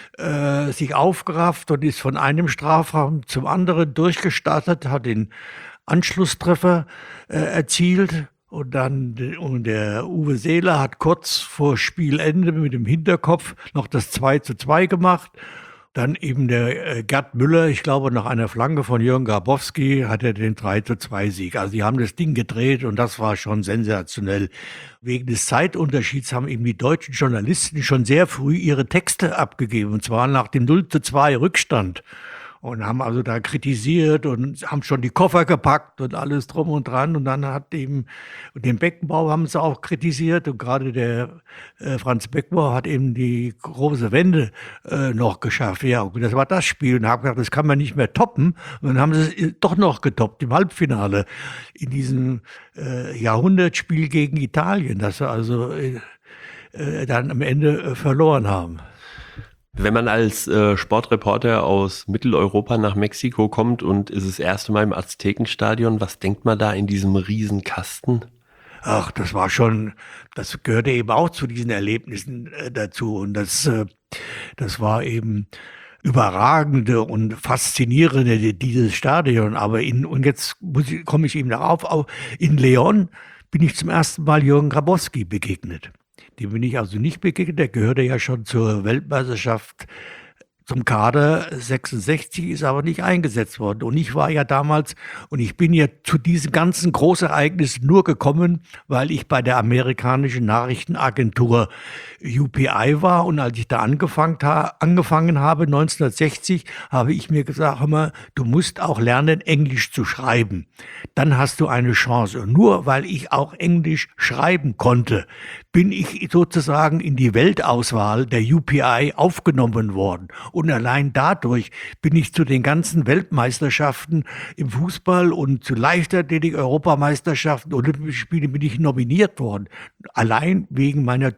äh, sich aufgerafft und ist von einem Strafraum zum anderen durchgestartet, hat den Anschlusstreffer äh, erzielt. Und dann und der Uwe Seeler hat kurz vor Spielende mit dem Hinterkopf noch das zwei zu zwei gemacht. Dann eben der Gerd Müller, ich glaube nach einer Flanke von Jürgen Grabowski, hat er den drei zu zwei Sieg. Also die haben das Ding gedreht und das war schon sensationell. Wegen des Zeitunterschieds haben eben die deutschen Journalisten schon sehr früh ihre Texte abgegeben, und zwar nach dem null zu zwei Rückstand. Und haben also da kritisiert und haben schon die Koffer gepackt und alles drum und dran. Und dann hat eben, und den Beckenbauer haben sie auch kritisiert. Und gerade der äh, Franz Beckenbauer hat eben die große Wende äh, noch geschafft. Ja, und das war das Spiel. Und haben gesagt, das kann man nicht mehr toppen. Und dann haben sie es doch noch getoppt im Halbfinale in diesem äh, Jahrhundertspiel gegen Italien, das sie also äh, äh, dann am Ende äh, verloren haben. Wenn man als äh, Sportreporter aus Mitteleuropa nach Mexiko kommt und ist das erste Mal im Aztekenstadion, was denkt man da in diesem Riesenkasten? Ach, das war schon, das gehörte eben auch zu diesen Erlebnissen äh, dazu. Und das, äh, das war eben überragende und faszinierende, dieses Stadion. Aber in, und jetzt muss ich, komme ich eben darauf, auch in León bin ich zum ersten Mal Jürgen Grabowski begegnet. Dem bin ich also nicht begegnet, der gehörte ja schon zur Weltmeisterschaft zum Kader sechsundsechzig, ist aber nicht eingesetzt worden. Und ich war ja damals, und ich bin ja zu diesem ganzen Großereignis nur gekommen, weil ich bei der amerikanischen Nachrichtenagentur U P I war. Und als ich da angefangen, ha angefangen habe, neunzehnhundertsechzig, habe ich mir gesagt, hör mal, du musst auch lernen, Englisch zu schreiben. Dann hast du eine Chance. Und nur weil ich auch Englisch schreiben konnte, bin ich sozusagen in die Weltauswahl der U P I aufgenommen worden. Und allein dadurch bin ich zu den ganzen Weltmeisterschaften im Fußball und zu Leichtathletik, Europameisterschaften, Olympische Spiele bin ich nominiert worden. Allein wegen meiner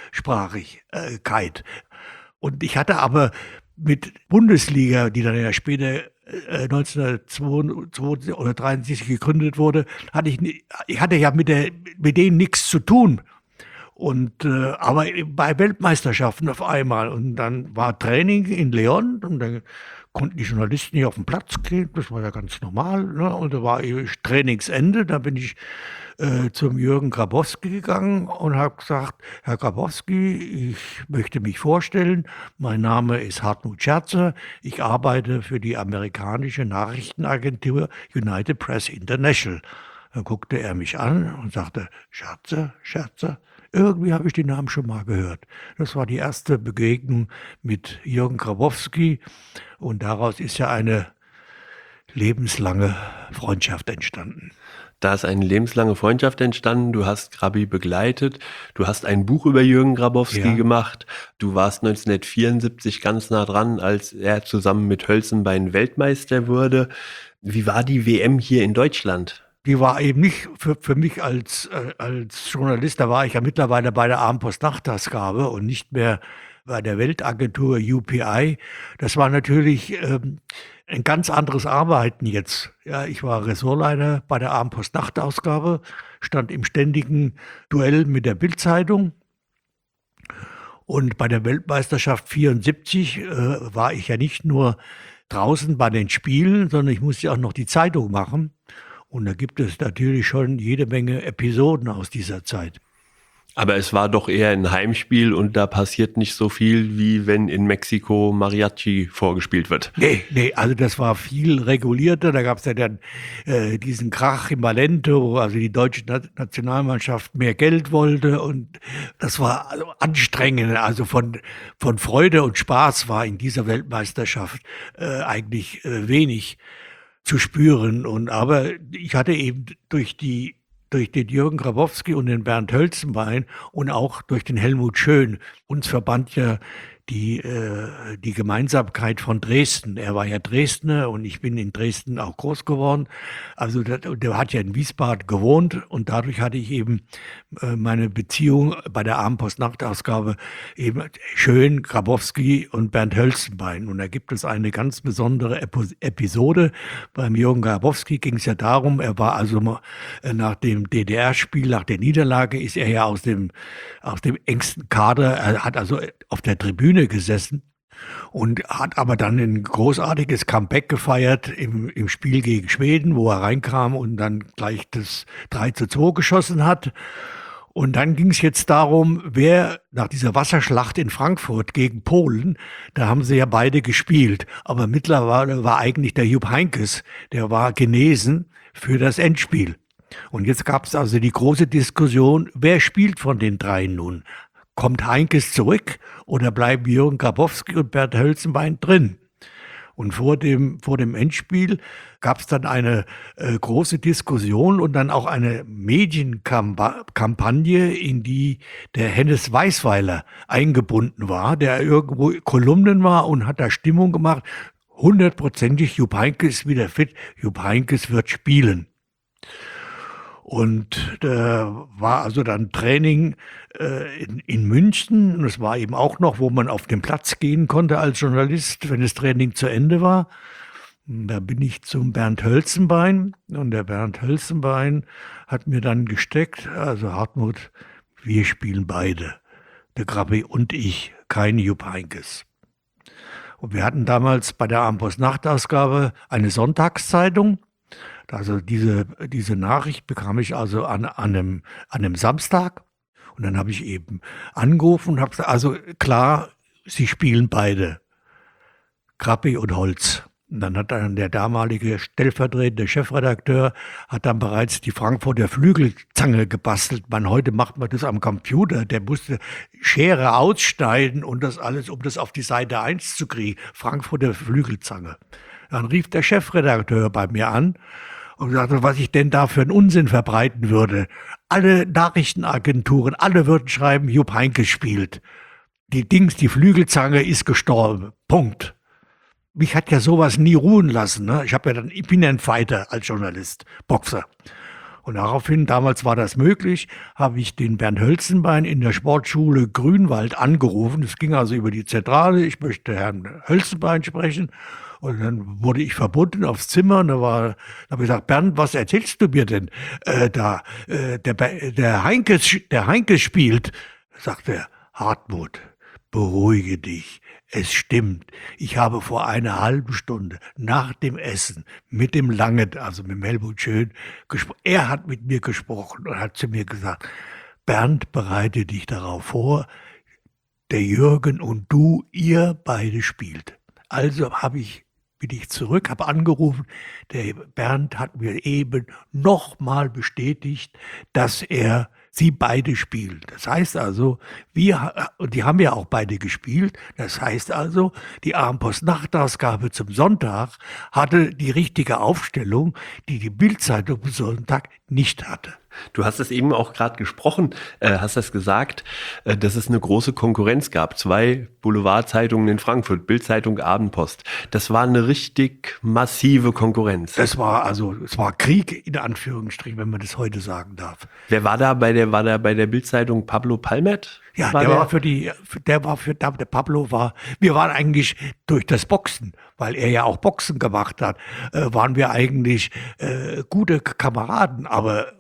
Doppelsprachigkeit. Und ich hatte aber mit Bundesliga, die dann ja später neunzehnhundertzweiundsiebzig oder dreiundsiebzig gegründet wurde, hatte ich, ich hatte ja mit, der, mit denen nichts zu tun. Und äh, aber bei Weltmeisterschaften auf einmal. Und dann war Training in León und dann konnten die Journalisten nicht auf den Platz gehen. Das war ja ganz normal. Ne? Und da war Trainingsende. Da bin ich äh, zum Jürgen Grabowski gegangen und habe gesagt, Herr Grabowski, ich möchte mich vorstellen. Mein Name ist Hartmut Scherzer. Ich arbeite für die amerikanische Nachrichtenagentur United Press International. Dann guckte er mich an und sagte, Scherzer, Scherzer. Irgendwie habe ich den Namen schon mal gehört. Das war die erste Begegnung mit Jürgen Grabowski und daraus ist ja eine lebenslange Freundschaft entstanden. Da ist eine lebenslange Freundschaft entstanden. Du hast Grabi begleitet. Du hast ein Buch über Jürgen Grabowski ja. gemacht. Du warst neunzehnhundertvierundsiebzig ganz nah dran, als er zusammen mit Hölzenbein Weltmeister wurde. Wie war die W M hier in Deutschland? Die war eben nicht für, für mich als, äh, als Journalist, da war ich ja mittlerweile bei der Abendpost-Nachtausgabe und nicht mehr bei der Weltagentur U P I. Das war natürlich ähm, ein ganz anderes Arbeiten jetzt. Ja, ich war Ressortleiter bei der Abendpost-Nachtausgabe, stand im ständigen Duell mit der Bild-Zeitung. Und bei der Weltmeisterschaft vierundsiebzig äh, war ich ja nicht nur draußen bei den Spielen, sondern ich musste auch noch die Zeitung machen. Und da gibt es natürlich schon jede Menge Episoden aus dieser Zeit. Aber es war doch eher ein Heimspiel und da passiert nicht so viel, wie wenn in Mexiko Mariachi vorgespielt wird. Nee, nee, also das war viel regulierter. Da gab es ja dann äh, diesen Krach im Valento, wo also die deutsche Na- Nationalmannschaft mehr Geld wollte. Und das war also anstrengend. Also von, von Freude und Spaß war in dieser Weltmeisterschaft äh, eigentlich äh, wenig zu spüren. Und aber ich hatte eben durch die durch den Jürgen Grabowski und den Bernd Hölzenbein und auch durch den Helmut Schön. Uns verband ja die, äh, die Gemeinsamkeit von Dresden. Er war ja Dresdner und ich bin in Dresden auch groß geworden. Also der, der hat ja in Wiesbaden gewohnt und dadurch hatte ich eben äh, meine Beziehung bei der Abendpost-Nachtausgabe eben Schön, Grabowski und Bernd Hölzenbein. Und da gibt es eine ganz besondere Epo- Episode. Beim Jürgen Grabowski ging es ja darum, er war also mal, äh, nach dem D D R-Spiel, nach der Niederlage, ist er ja aus dem, aus dem engsten Kader, er hat also auf der Tribüne gesessen und hat aber dann ein großartiges Comeback gefeiert im, im Spiel gegen Schweden, wo er reinkam und dann gleich das drei zu zwei geschossen hat. Und dann ging es jetzt darum, wer nach dieser Wasserschlacht in Frankfurt gegen Polen, da haben sie ja beide gespielt, aber mittlerweile war eigentlich der Jupp Heynckes, der war genesen für das Endspiel. Und jetzt gab es also die große Diskussion, wer spielt von den dreien nun? Kommt Heynckes zurück oder bleiben Jürgen Grabowski und Bernd Hölzenbein drin? Und vor dem, vor dem Endspiel gab es dann eine äh, große Diskussion und dann auch eine Medienkampagne, in die der Hennes Weisweiler eingebunden war, der irgendwo Kolumnen war und hat da Stimmung gemacht. Hundertprozentig, Jupp Heynckes ist wieder fit, Jupp Heynckes wird spielen. Und da war also dann Training äh, in, in München. Und es war eben auch noch, wo man auf den Platz gehen konnte als Journalist, wenn das Training zu Ende war. Und da bin ich zum Bernd Hölzenbein. Und der Bernd Hölzenbein hat mir dann gesteckt, also Hartmut, wir spielen beide. Der Grabbi und ich, kein Jupp Heynckes. Und wir hatten damals bei der Abendpost-Nachtausgabe eine Sonntagszeitung. Also diese, diese Nachricht bekam ich also an, an, einem, an einem Samstag. Und dann habe ich eben angerufen und habe gesagt, also klar, sie spielen beide, Grabbi und Holz. Und dann hat dann der damalige stellvertretende Chefredakteur hat dann bereits die Frankfurter Flügelzange gebastelt. Man, heute macht man das am Computer. Der musste Schere ausschneiden und das alles, um das auf die Seite eins zu kriegen. Frankfurter Flügelzange. Dann rief der Chefredakteur bei mir an und sagte, was ich denn da für einen Unsinn verbreiten würde. Alle Nachrichtenagenturen, alle würden schreiben, Jupp Heynckes spielt. Die Dings, die Flügelzange ist gestorben. Punkt. Mich hat ja sowas nie ruhen lassen. Ne? Ich, hab ja dann, ich bin ja ein Fighter als Journalist, Boxer. Und daraufhin, damals war das möglich, habe ich den Bernd Hölzenbein in der Sportschule Grünwald angerufen. Es ging also über die Zentrale, ich möchte Herrn Hölzenbein sprechen. Und dann wurde ich verbunden aufs Zimmer und da war, da habe ich gesagt, Bernd, was erzählst du mir denn äh, da? Äh, der, der, Heynckes, der Heynckes spielt. Sagt er, Hartmut, beruhige dich. Es stimmt. Ich habe vor einer halben Stunde nach dem Essen mit dem Langen, also mit dem Helmut Schön, gesprochen. Er hat mit mir gesprochen und hat zu mir gesagt, Bernd, bereite dich darauf vor, der Jürgen und du, ihr beide spielt. Also habe ich bin ich zurück, habe angerufen. Der Bernd hat mir eben nochmal bestätigt, dass er sie beide spielen. Das heißt also, wir, und die haben ja auch beide gespielt, das heißt also, die Abendpost-Nachtausgabe zum Sonntag hatte die richtige Aufstellung, die die Bild-Zeitung am Sonntag nicht hatte. Du hast es eben auch gerade gesprochen, äh, hast das gesagt, äh, dass es eine große Konkurrenz gab. Zwei Boulevardzeitungen in Frankfurt, Bild-Zeitung, Abendpost. Das war eine richtig massive Konkurrenz. Das war also, es war Krieg in Anführungsstrichen, wenn man das heute sagen darf. Wer war da bei der, war da bei der Bild-Zeitung Pablo Palmet? Ja, war der, der war für die, der war für, der Pablo war, wir waren eigentlich durch das Boxen, weil er ja auch Boxen gemacht hat, äh, waren wir eigentlich äh, gute Kameraden, aber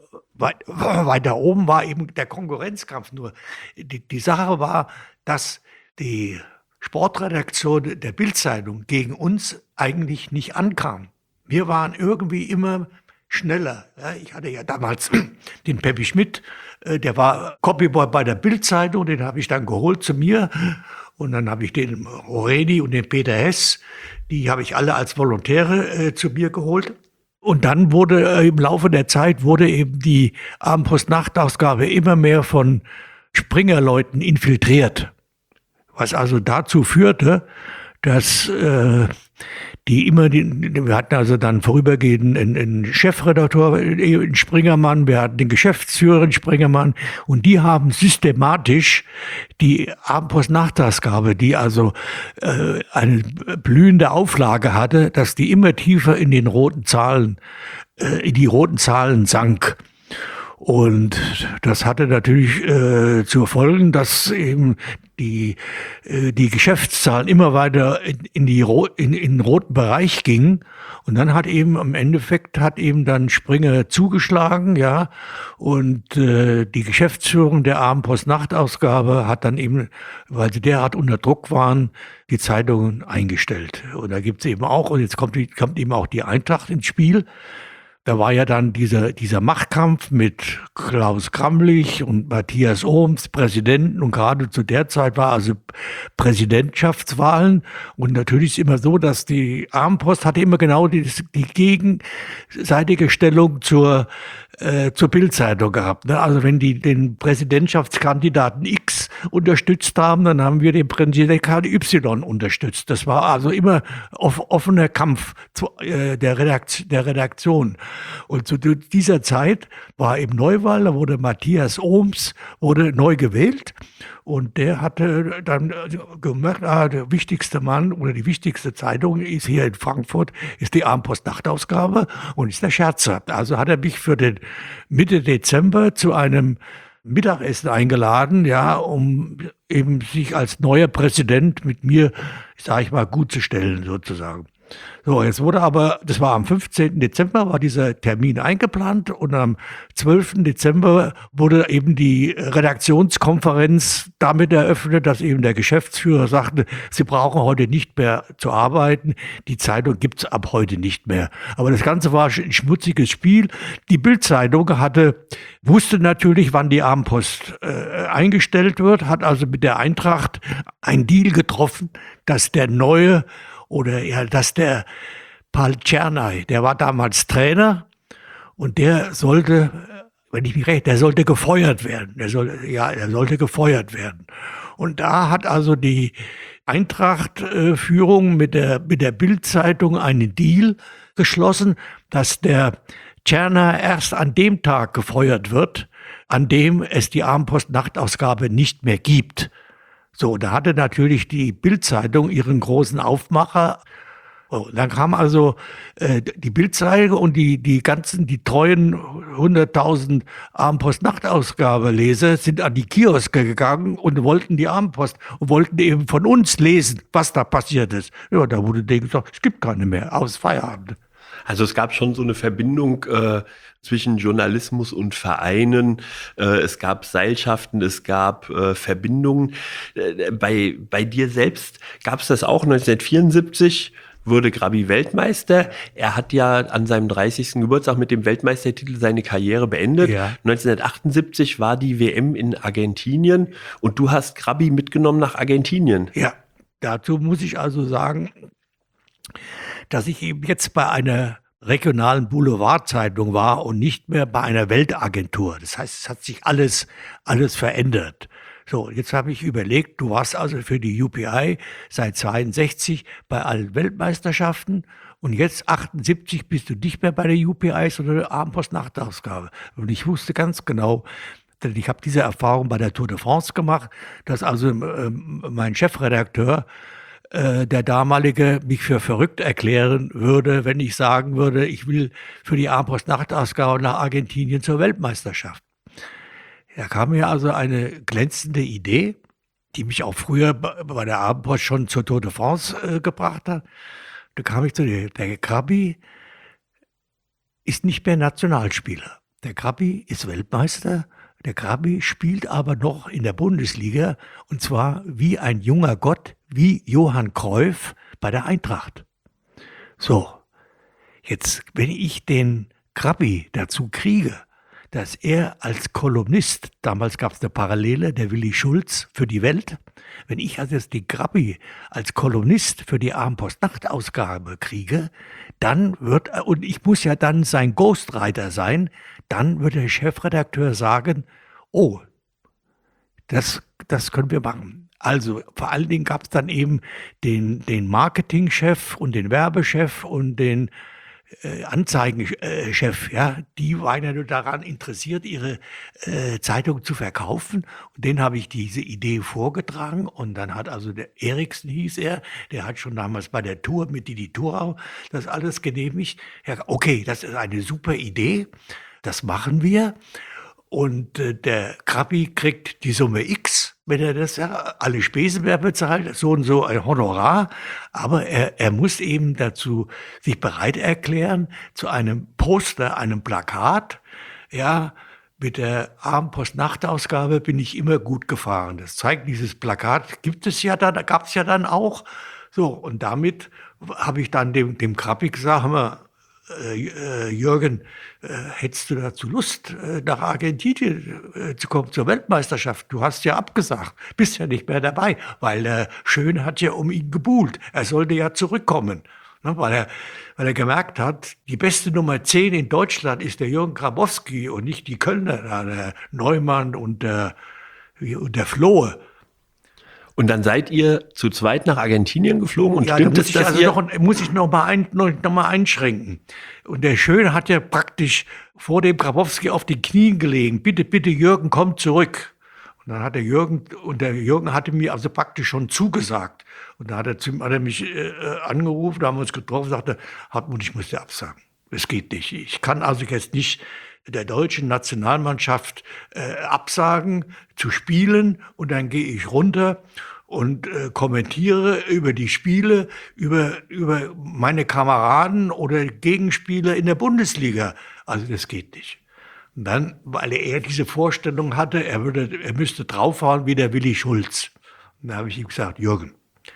weiter oben war eben der Konkurrenzkampf. Nur die, die Sache war, dass die Sportredaktion der Bild-Zeitung gegen uns eigentlich nicht ankam. Wir waren irgendwie immer schneller. Ja, ich hatte ja damals den Peppi Schmidt, äh, der war Copyboy bei der Bild-Zeitung, den habe ich dann geholt zu mir. Und dann habe ich den Oredi und den Peter Hess, die habe ich alle als Volontäre äh, zu mir geholt. Und dann wurde äh, im Laufe der Zeit wurde eben die Abendpost-Nachtausgabe immer mehr von Springer-Leuten infiltriert. Was also dazu führte, dass äh, die immer, die, wir hatten also dann vorübergehend einen, einen Chefredakteur in Springermann, wir hatten den Geschäftsführer in Springermann und die haben systematisch die Abendpost-Nachtausgabe, die also äh, eine blühende Auflage hatte, dass die immer tiefer in den roten Zahlen, äh, in die roten Zahlen sank. Und das hatte natürlich äh, zur Folge, dass eben die, äh, die Geschäftszahlen immer weiter in, in, die, in, in den roten Bereich gingen. Und dann hat eben im Endeffekt hat eben dann Springer zugeschlagen, ja. Und äh, die Geschäftsführung der Abendpost-Nachtausgabe hat dann eben, weil sie derart unter Druck waren, die Zeitungen eingestellt. Und da gibt's eben auch, und jetzt kommt, kommt eben auch die Eintracht ins Spiel. Da war ja dann dieser, dieser Machtkampf mit Klaus Gramlich und Matthias Ohms, Präsidenten. Und gerade zu der Zeit war also Präsidentschaftswahlen. Und natürlich ist immer so, dass die Abendpost hatte immer genau die, die gegenseitige Stellung zur, äh, zur Bild-Zeitung gehabt. Ne? Also wenn die den Präsidentschaftskandidaten X unterstützt haben, dann haben wir den Präsidentkandidaten Y unterstützt. Das war also immer off, offener Kampf zu, äh, der, Redakt, der Redaktion. Und zu dieser Zeit war eben Neuwahl, da wurde Matthias Ohms wurde neu gewählt und der hatte dann gemerkt, ah, der wichtigste Mann oder die wichtigste Zeitung ist hier in Frankfurt, ist die Abendpost-Nachtausgabe und ist der Scherzer. Also hat er mich für den Mitte Dezember zu einem Mittagessen eingeladen, ja, um eben sich als neuer Präsident mit mir, sage ich mal, gut zu stellen sozusagen. So, jetzt wurde aber, das war am fünfzehnten Dezember, war dieser Termin eingeplant und am zwölften Dezember wurde eben die Redaktionskonferenz damit eröffnet, dass eben der Geschäftsführer sagte, Sie brauchen heute nicht mehr zu arbeiten, die Zeitung gibt's ab heute nicht mehr. Aber das Ganze war ein schmutziges Spiel. Die Bild-Zeitung hatte, wusste natürlich, wann die Abendpost äh, eingestellt wird, hat also mit der Eintracht einen Deal getroffen, dass der neue Oder ja, dass der Paul Czernay, der war damals Trainer und der sollte, wenn ich mich recht, der sollte gefeuert werden. Der soll, ja, er sollte gefeuert werden. Und da hat also die Eintracht-Führung mit der, mit der Bild-Zeitung einen Deal geschlossen, dass der Czernay erst an dem Tag gefeuert wird, an dem es die Abendpost-Nachtausgabe nicht mehr gibt. So, da hatte natürlich die Bild-Zeitung ihren großen Aufmacher. Und dann kam also äh, die Bild-Zeitung und die, die ganzen, die treuen hunderttausend Abendpost-Nachtausgabe-Leser sind an die Kioske gegangen und wollten die Abendpost und wollten eben von uns lesen, was da passiert ist. Ja, da wurde denen gesagt, es gibt keine mehr, aus Feierabend. Also es gab schon so eine Verbindung äh, zwischen Journalismus und Vereinen. Äh, es gab Seilschaften, es gab äh, Verbindungen. Äh, bei, bei dir selbst gab es das auch. neunzehnhundertvierundsiebzig wurde Grabby Weltmeister. Er hat ja an seinem dreißigsten Geburtstag mit dem Weltmeistertitel seine Karriere beendet. Ja. neunzehnhundertachtundsiebzig war die W M in Argentinien und du hast Grabby mitgenommen nach Argentinien. Ja, dazu muss ich also sagen, dass ich eben jetzt bei einer regionalen Boulevardzeitung war und nicht mehr bei einer Weltagentur. Das heißt, es hat sich alles, alles verändert. So, jetzt habe ich überlegt, du warst also für die U P I seit zweiundsechzig bei allen Weltmeisterschaften und jetzt achtundsiebzig bist du nicht mehr bei der U P I, sondern der Abendpost-Nachtausgabe. Und ich wusste ganz genau, denn ich habe diese Erfahrung bei der Tour de France gemacht, dass also äh, mein Chefredakteur der damalige mich für verrückt erklären würde, wenn ich sagen würde, ich will für die Abendpost-Nachtausgabe nach Argentinien zur Weltmeisterschaft. Da kam mir also eine glänzende Idee, die mich auch früher bei der Abendpost schon zur Tour de France äh, gebracht hat. Da kam ich zu dir, der Grabby ist nicht mehr Nationalspieler. Der Grabby ist Weltmeister. Der Grabby spielt aber noch in der Bundesliga und zwar wie ein junger Gott, wie Johann Cruyff bei der Eintracht. So, jetzt, wenn ich den Grappi dazu kriege, dass er als Kolumnist, damals gab es eine Parallele, der Willi Schulz für die Welt, wenn ich also jetzt die Grappi als Kolumnist für die Abendpost-Nachtausgabe kriege, dann wird, und ich muss ja dann sein Ghostwriter sein, dann wird der Chefredakteur sagen, oh, das, das können wir machen. Also vor allen Dingen gab es dann eben den, den Marketingchef und den Werbechef und den äh, Anzeigenchef, ja, die waren ja nur daran interessiert, ihre äh, Zeitung zu verkaufen. Und denen habe ich diese Idee vorgetragen. Und dann hat also der Eriksen, hieß er, der hat schon damals bei der Tour mit Didi Thurau das alles genehmigt. Ja, okay, das ist eine super Idee, das machen wir. Und äh, der Grappi kriegt die Summe X, wenn er das, ja, alle Spesen mehr bezahlt, so und so ein Honorar. Aber er, er muss eben dazu sich bereit erklären, zu einem Poster, einem Plakat, ja, mit der Abendpost-Nachtausgabe bin ich immer gut gefahren. Das zeigt, dieses Plakat gibt es ja dann, gab es ja dann auch. So, und damit habe ich dann dem, dem Grappi gesagt, hör mal, Äh, Jürgen, äh, hättest du dazu Lust, äh, nach Argentinien äh, zu kommen zur Weltmeisterschaft? Du hast ja abgesagt, bist ja nicht mehr dabei, weil äh, Schön hat ja um ihn gebuhlt. Er sollte ja zurückkommen, ne, weil, er, weil er gemerkt hat, die beste Nummer zehn in Deutschland ist der Jürgen Grabowski und nicht die Kölner, der Neumann und der, und der Flohe. Und dann seid ihr zu zweit nach Argentinien geflogen und ja, stimmt da es, muss dass ich also ihr... noch, muss ich noch mal, ein, noch, noch mal einschränken. Und der Schön hat ja praktisch vor dem Grabowski auf den Knien gelegen. Bitte, bitte, Jürgen, komm zurück. Und dann hat der Jürgen, und der Jürgen hatte mir also praktisch schon zugesagt. Und da hat er, zu, hat er mich äh, angerufen, da haben wir uns getroffen, sagte, Hartmut, ich muss dir absagen. Es geht nicht. Ich kann also jetzt nicht der deutschen Nationalmannschaft äh, absagen, zu spielen, und dann gehe ich runter und äh, kommentiere über die Spiele, über, über meine Kameraden oder Gegenspieler in der Bundesliga. Also das geht nicht. Und dann, weil er diese Vorstellung hatte, er, würde, er müsste draufhauen wie der Willi Schulz. Und da habe ich ihm gesagt, Jürgen,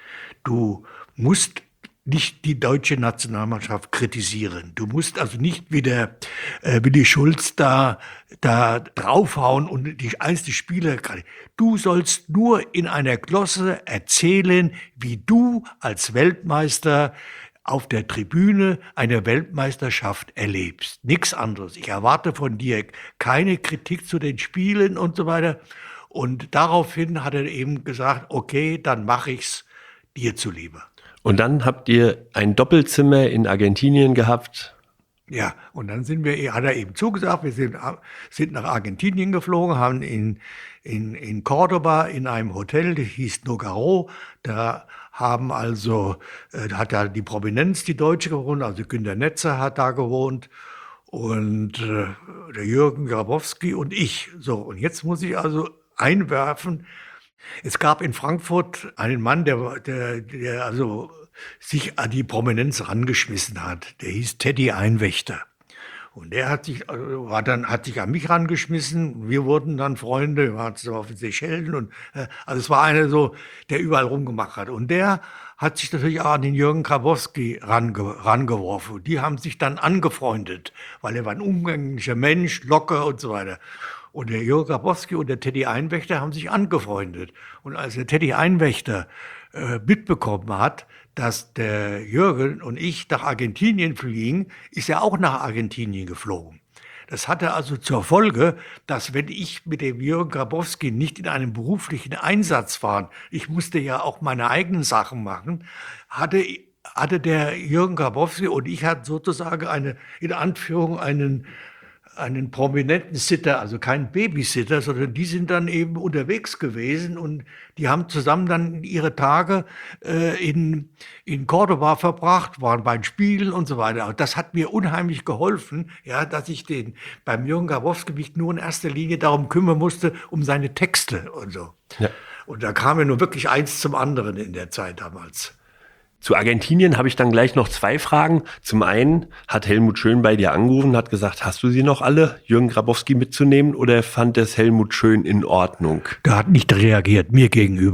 du musst nicht die deutsche Nationalmannschaft kritisieren. Du musst also nicht wie der äh, Willi Schulz da, da draufhauen und die einzelnen Spieler. Du sollst nur in einer Glosse erzählen, wie du als Weltmeister auf der Tribüne eine Weltmeisterschaft erlebst. Nichts anderes. Ich erwarte von dir keine Kritik zu den Spielen und so weiter. Und daraufhin hat er eben gesagt, okay, dann mache ich's dir zuliebe. Und dann habt ihr ein Doppelzimmer in Argentinien gehabt. Ja, und dann sind wir, hat er eben zugesagt, wir sind, sind nach Argentinien geflogen, haben in, in, in Cordoba in einem Hotel, das hieß Nogaro, da haben also, äh, da hat ja die Prominenz, die Deutsche, gewohnt, also Günter Netzer hat da gewohnt und äh, der Jürgen Grabowski und ich. So, und jetzt muss ich also einwerfen, es gab in Frankfurt einen Mann, der, der, der also sich an die Prominenz rangeschmissen hat. Der hieß Teddy Einwächter. Und der hat sich, war dann, hat sich an mich rangeschmissen. Wir wurden dann Freunde, wir waren so auf den Seychellen. Und, also es war einer so, der überall rumgemacht hat. Und der hat sich natürlich auch an den Jürgen Grabowski range, rangeworfen. Die haben sich dann angefreundet, weil er war ein umgänglicher Mensch, locker und so weiter. Und der Jürgen Grabowski und der Teddy Einwächter haben sich angefreundet. Und als der Teddy Einwächter äh, mitbekommen hat, dass der Jürgen und ich nach Argentinien fliegen, ist er auch nach Argentinien geflogen. Das hatte also zur Folge, dass wenn ich mit dem Jürgen Grabowski nicht in einem beruflichen Einsatz war, ich musste ja auch meine eigenen Sachen machen, hatte, hatte der Jürgen Grabowski und ich hatten sozusagen eine, in Anführung, einen einen prominenten Sitter, also kein Babysitter, sondern die sind dann eben unterwegs gewesen und die haben zusammen dann ihre Tage äh, in, in Cordoba verbracht, waren bei den Spielen und so weiter. Und das hat mir unheimlich geholfen, ja, dass ich den beim Jürgen Grabowski mich nur in erster Linie darum kümmern musste, um seine Texte und so. Ja. Und da kam ja nur wirklich eins zum anderen in der Zeit damals. Zu Argentinien habe ich dann gleich noch zwei Fragen. Zum einen hat Helmut Schön bei dir angerufen und hat gesagt, hast du sie noch alle, Jürgen Grabowski mitzunehmen, oder fand das Helmut Schön in Ordnung? Der hat nicht reagiert, mir gegenüber.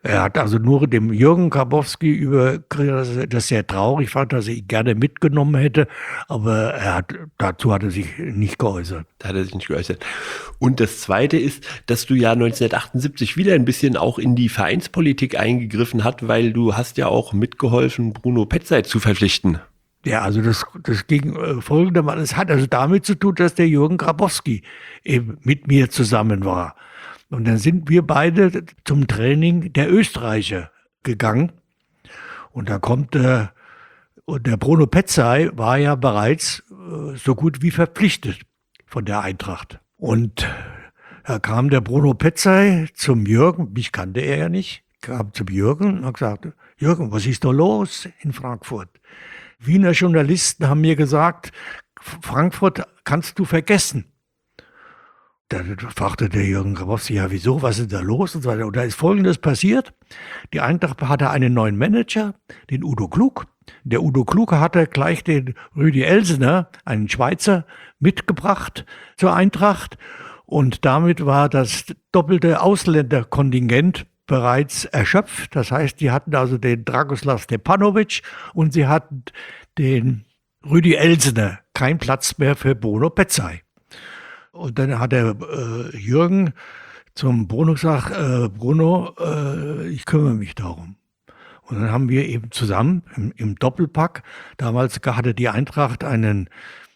Er hat also nur dem Jürgen Grabowski über, dass er das sehr traurig fand, dass er ihn gerne mitgenommen hätte, aber er hat, dazu hat er sich nicht geäußert. Da hat er sich nicht geäußert. Und das Zweite ist, dass du ja neunzehnhundertachtundsiebzig wieder ein bisschen auch in die Vereinspolitik eingegriffen hast, weil du hast ja auch mitgeholfen, Bruno Petzay zu verpflichten. Ja, also das, das ging äh, folgendermaßen. Es hat also damit zu tun, dass der Jürgen Grabowski eben mit mir zusammen war. Und dann sind wir beide zum Training der Österreicher gegangen. Und da kommt der, und der Bruno Petzay war ja bereits äh, so gut wie verpflichtet von der Eintracht. Und da kam der Bruno Petzay zum Jürgen, mich kannte er ja nicht, kam zum Jürgen und hat gesagt, Jürgen, was ist da los in Frankfurt? Wiener Journalisten haben mir gesagt, Frankfurt kannst du vergessen. Da fragte der Jürgen Grabowski, ja wieso, was ist da los? Und so weiter. Und da ist Folgendes passiert. Die Eintracht hatte einen neuen Manager, den Udo Klug. Der Udo Klug hatte gleich den Rüdi Elsener, einen Schweizer, mitgebracht zur Eintracht. Und damit war das doppelte Ausländerkontingent bereits erschöpft. Das heißt, die hatten also den Dragoslav Stepanovic und sie hatten den Rüdi Elsener. Kein Platz mehr für Bruno Petzay. Und dann hat der äh, Jürgen zum Bruno gesagt, äh, Bruno, äh, ich kümmere mich darum. Und dann haben wir eben zusammen im, im Doppelpack, damals hatte die Eintracht einen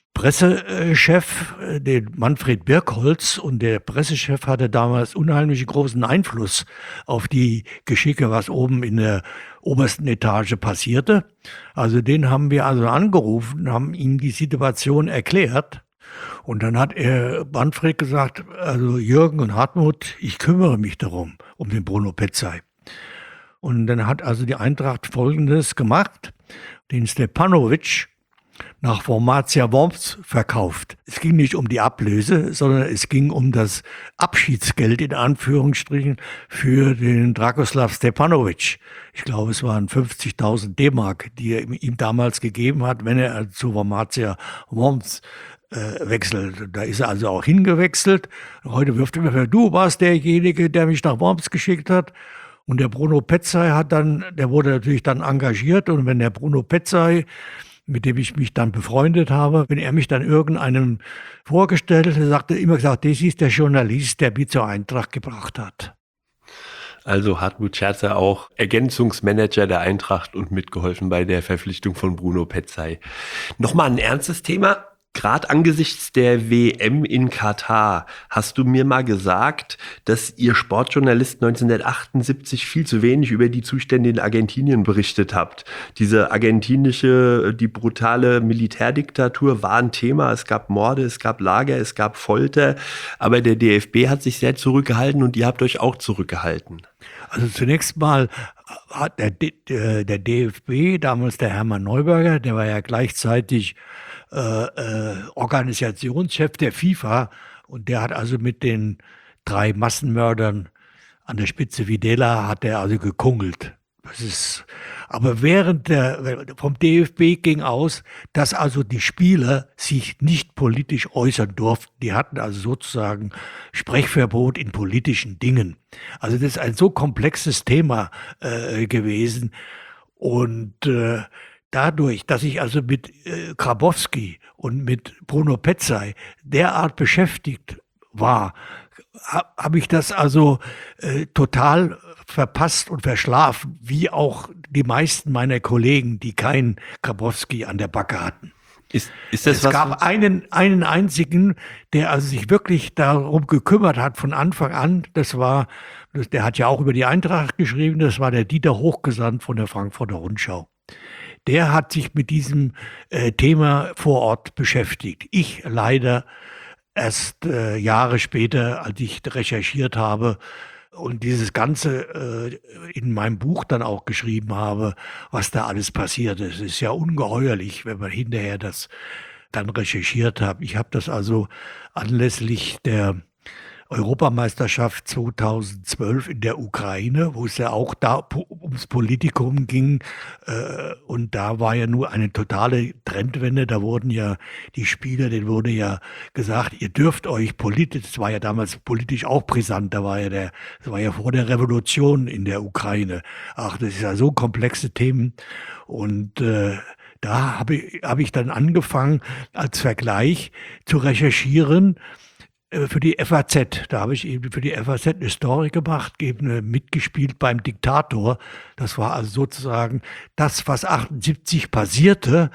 Pressechef, den Manfred Birkholz, und der Pressechef hatte damals unheimlich großen Einfluss auf die Geschicke, was oben in der obersten Etage passierte. Also den haben wir also angerufen, haben ihm die Situation erklärt. Und dann hat er Manfred gesagt, also Jürgen und Hartmut, ich kümmere mich darum, um den Bruno Petzay. Und dann hat also die Eintracht Folgendes gemacht, den Stepanovic nach Formatia Worms verkauft. Es ging nicht um die Ablöse, sondern es ging um das Abschiedsgeld in Anführungsstrichen für den Dragoslav Stepanovic. Ich glaube, es waren fünfzigtausend D-Mark, die er ihm damals gegeben hat, wenn er zu Formatia Worms äh, wechselt. Da ist er also auch hingewechselt. Heute wirft er mir, du warst derjenige, der mich nach Worms geschickt hat. Und der Bruno Petzay hat dann, der wurde natürlich dann engagiert, und wenn der Bruno Petzay, mit dem ich mich dann befreundet habe, wenn er mich dann irgendeinem vorgestellt hat, sagte er immer gesagt, das ist der Journalist, der mich zur Eintracht gebracht hat. Also Hartmut Scherzer auch Ergänzungsmanager der Eintracht und mitgeholfen bei der Verpflichtung von Bruno Petzay. Nochmal ein ernstes Thema. Gerade angesichts der W M in Katar hast du mir mal gesagt, dass ihr Sportjournalist neunzehnhundertachtundsiebzig viel zu wenig über die Zustände in Argentinien berichtet habt. Diese argentinische, die brutale Militärdiktatur war ein Thema. Es gab Morde, es gab Lager, es gab Folter. Aber der D F B hat sich sehr zurückgehalten und ihr habt euch auch zurückgehalten. Also zunächst mal hat der, der D F B, damals der Hermann Neuberger, der war ja gleichzeitig Äh, äh, Organisationschef der FIFA, und der hat also mit den drei Massenmördern an der Spitze Videla hat er also gekungelt. Das ist, aber während der, vom D F B ging aus, dass also die Spieler sich nicht politisch äußern durften. Die hatten also sozusagen Sprechverbot in politischen Dingen. Also das ist ein so komplexes Thema äh, gewesen, und äh, dadurch, dass ich also mit äh, Grabowski und mit Bruno Petzay derart beschäftigt war, ha, habe ich das also äh, total verpasst und verschlafen, wie auch die meisten meiner Kollegen, die keinen Grabowski an der Backe hatten. Ist, ist das es was gab einen, einen einzigen, der also sich wirklich darum gekümmert hat von Anfang an. Das war, der hat ja auch über die Eintracht geschrieben, das war der Dieter Hochgesandt von der Frankfurter Rundschau. Der hat sich mit diesem äh, Thema vor Ort beschäftigt. Ich leider erst äh, Jahre später, als ich recherchiert habe und dieses Ganze äh, in meinem Buch dann auch geschrieben habe, was da alles passiert ist. Es ist ja ungeheuerlich, wenn man hinterher das dann recherchiert hat. Ich habe das also anlässlich der Europameisterschaft zweitausendzwölf in der Ukraine, wo es ja auch da po- ums Politikum ging. Äh, und da war ja nur eine totale Trendwende. Da wurden ja die Spieler, denen wurde ja gesagt, ihr dürft euch politisch, das war ja damals politisch auch brisant, da war ja der, das war ja vor der Revolution in der Ukraine. Ach, das ist ja so komplexe Themen. Und äh, da habe ich, hab ich dann angefangen, als Vergleich zu recherchieren äh, für die F A Z. Da habe ich eben für die F A Z eine Story gemacht, eben äh, mitgespielt beim Diktator. Das war also sozusagen das, was achtundsiebzig passierte,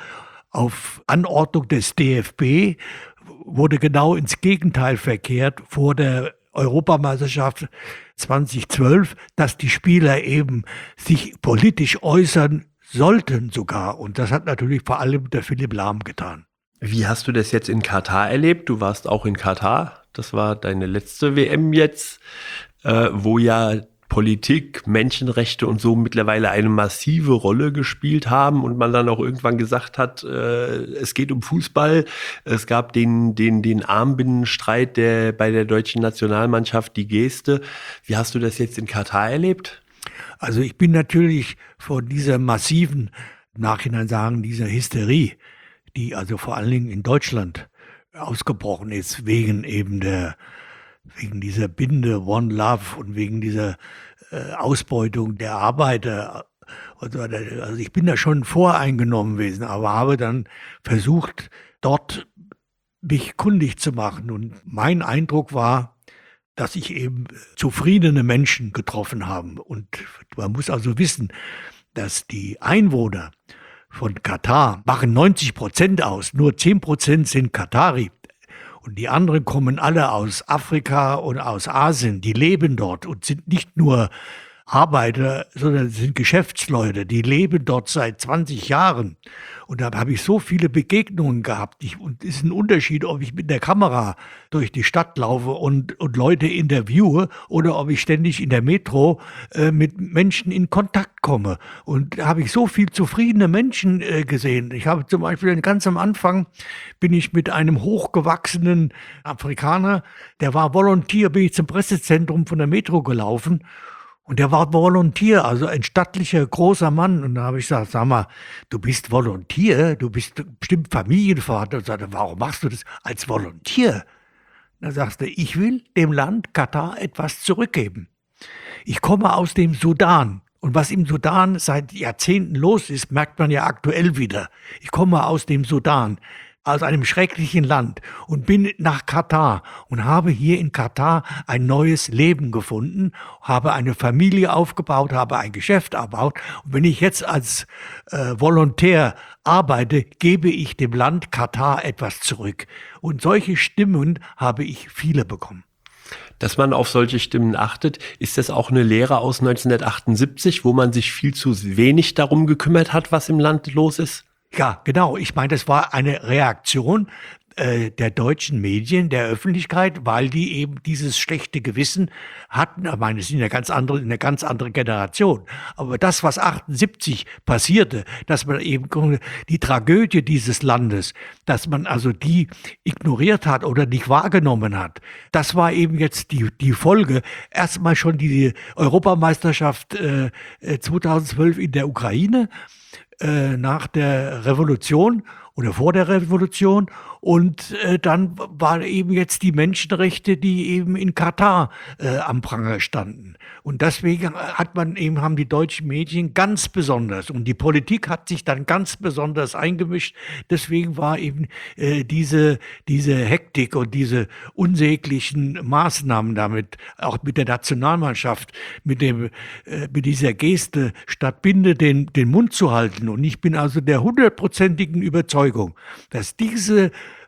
auf Anordnung des D F B, wurde genau ins Gegenteil verkehrt vor der Europameisterschaft zweitausendzwölf, dass die Spieler eben sich politisch äußern sollten sogar. Und das hat natürlich vor allem der Philipp Lahm getan. Wie hast du das jetzt in Katar erlebt? Du warst auch in Katar. Das war deine letzte W M jetzt, äh, wo ja Politik, Menschenrechte und so mittlerweile eine massive Rolle gespielt haben und man dann auch irgendwann gesagt hat, äh, es geht um Fußball. Es gab den, den, den Armbindenstreit der, bei der deutschen Nationalmannschaft, die Geste. Wie hast du das jetzt in Katar erlebt? Also ich bin natürlich vor dieser massiven, im Nachhinein sagen, dieser Hysterie, die also vor allen Dingen in Deutschland ausgebrochen ist, wegen eben der, wegen dieser Binde One Love und wegen dieser äh, Ausbeutung der Arbeiter. Und so weiter. Also ich bin da schon voreingenommen gewesen, aber habe dann versucht, dort mich kundig zu machen. Und mein Eindruck war, dass ich eben zufriedene Menschen getroffen habe. Und man muss also wissen, dass die Einwohner von Katar machen neunzig Prozent aus, nur zehn Prozent sind Katari. Und die anderen kommen alle aus Afrika und aus Asien, die leben dort und sind nicht nur Arbeiter, sondern sind Geschäftsleute, die leben dort seit zwanzig Jahren. Und da habe ich so viele Begegnungen gehabt. Ich, und es ist ein Unterschied, ob ich mit der Kamera durch die Stadt laufe und, und Leute interviewe oder ob ich ständig in der Metro äh, mit Menschen in Kontakt komme. Und da habe ich so viel zufriedene Menschen äh, gesehen. Ich habe zum Beispiel ganz am Anfang bin ich mit einem hochgewachsenen Afrikaner, der war Volontier, bin ich zum Pressezentrum von der Metro gelaufen. Und der war Volontier, also ein stattlicher, großer Mann. Und da habe ich gesagt, sag mal, du bist Volontier, du bist bestimmt Familienvater. Und sagte, warum machst du das als Volontier? Da sagst du, ich will dem Land Katar etwas zurückgeben. Ich komme aus dem Sudan. Und was im Sudan seit Jahrzehnten los ist, merkt man ja aktuell wieder. Ich komme aus dem Sudan, aus einem schrecklichen Land und bin nach Katar und habe hier in Katar ein neues Leben gefunden, habe eine Familie aufgebaut, habe ein Geschäft aufgebaut. Und wenn ich jetzt als äh, Volontär arbeite, gebe ich dem Land Katar etwas zurück. Und solche Stimmen habe ich viele bekommen. Dass man auf solche Stimmen achtet, ist das auch eine Lehre aus neunzehnhundertachtundsiebzig, wo man sich viel zu wenig darum gekümmert hat, was im Land los ist? Ja, genau. Ich meine, das war eine Reaktion äh, der deutschen Medien, der Öffentlichkeit, weil die eben dieses schlechte Gewissen hatten. Ich meine, es ist eine ganz andere, eine ganz andere Generation. Aber das, was achtundsiebzig passierte, dass man eben die Tragödie dieses Landes, dass man also die ignoriert hat oder nicht wahrgenommen hat, das war eben jetzt die, die Folge. Erstmal schon die Europameisterschaft äh, zweitausendzwölf in der Ukraine, nach der Revolution oder vor der Revolution. Und äh, dann waren eben jetzt die Menschenrechte, die eben in Katar äh, am Pranger standen. Und deswegen hat man eben, haben die deutschen Medien ganz besonders, und die Politik hat sich dann ganz besonders eingemischt. Deswegen war eben äh, diese, diese Hektik und diese unsäglichen Maßnahmen damit, auch mit der Nationalmannschaft, mit dem, äh, mit dieser Geste, statt Binde den, den Mund zu halten. Und ich bin also der hundertprozentigen Überzeugung, dass diese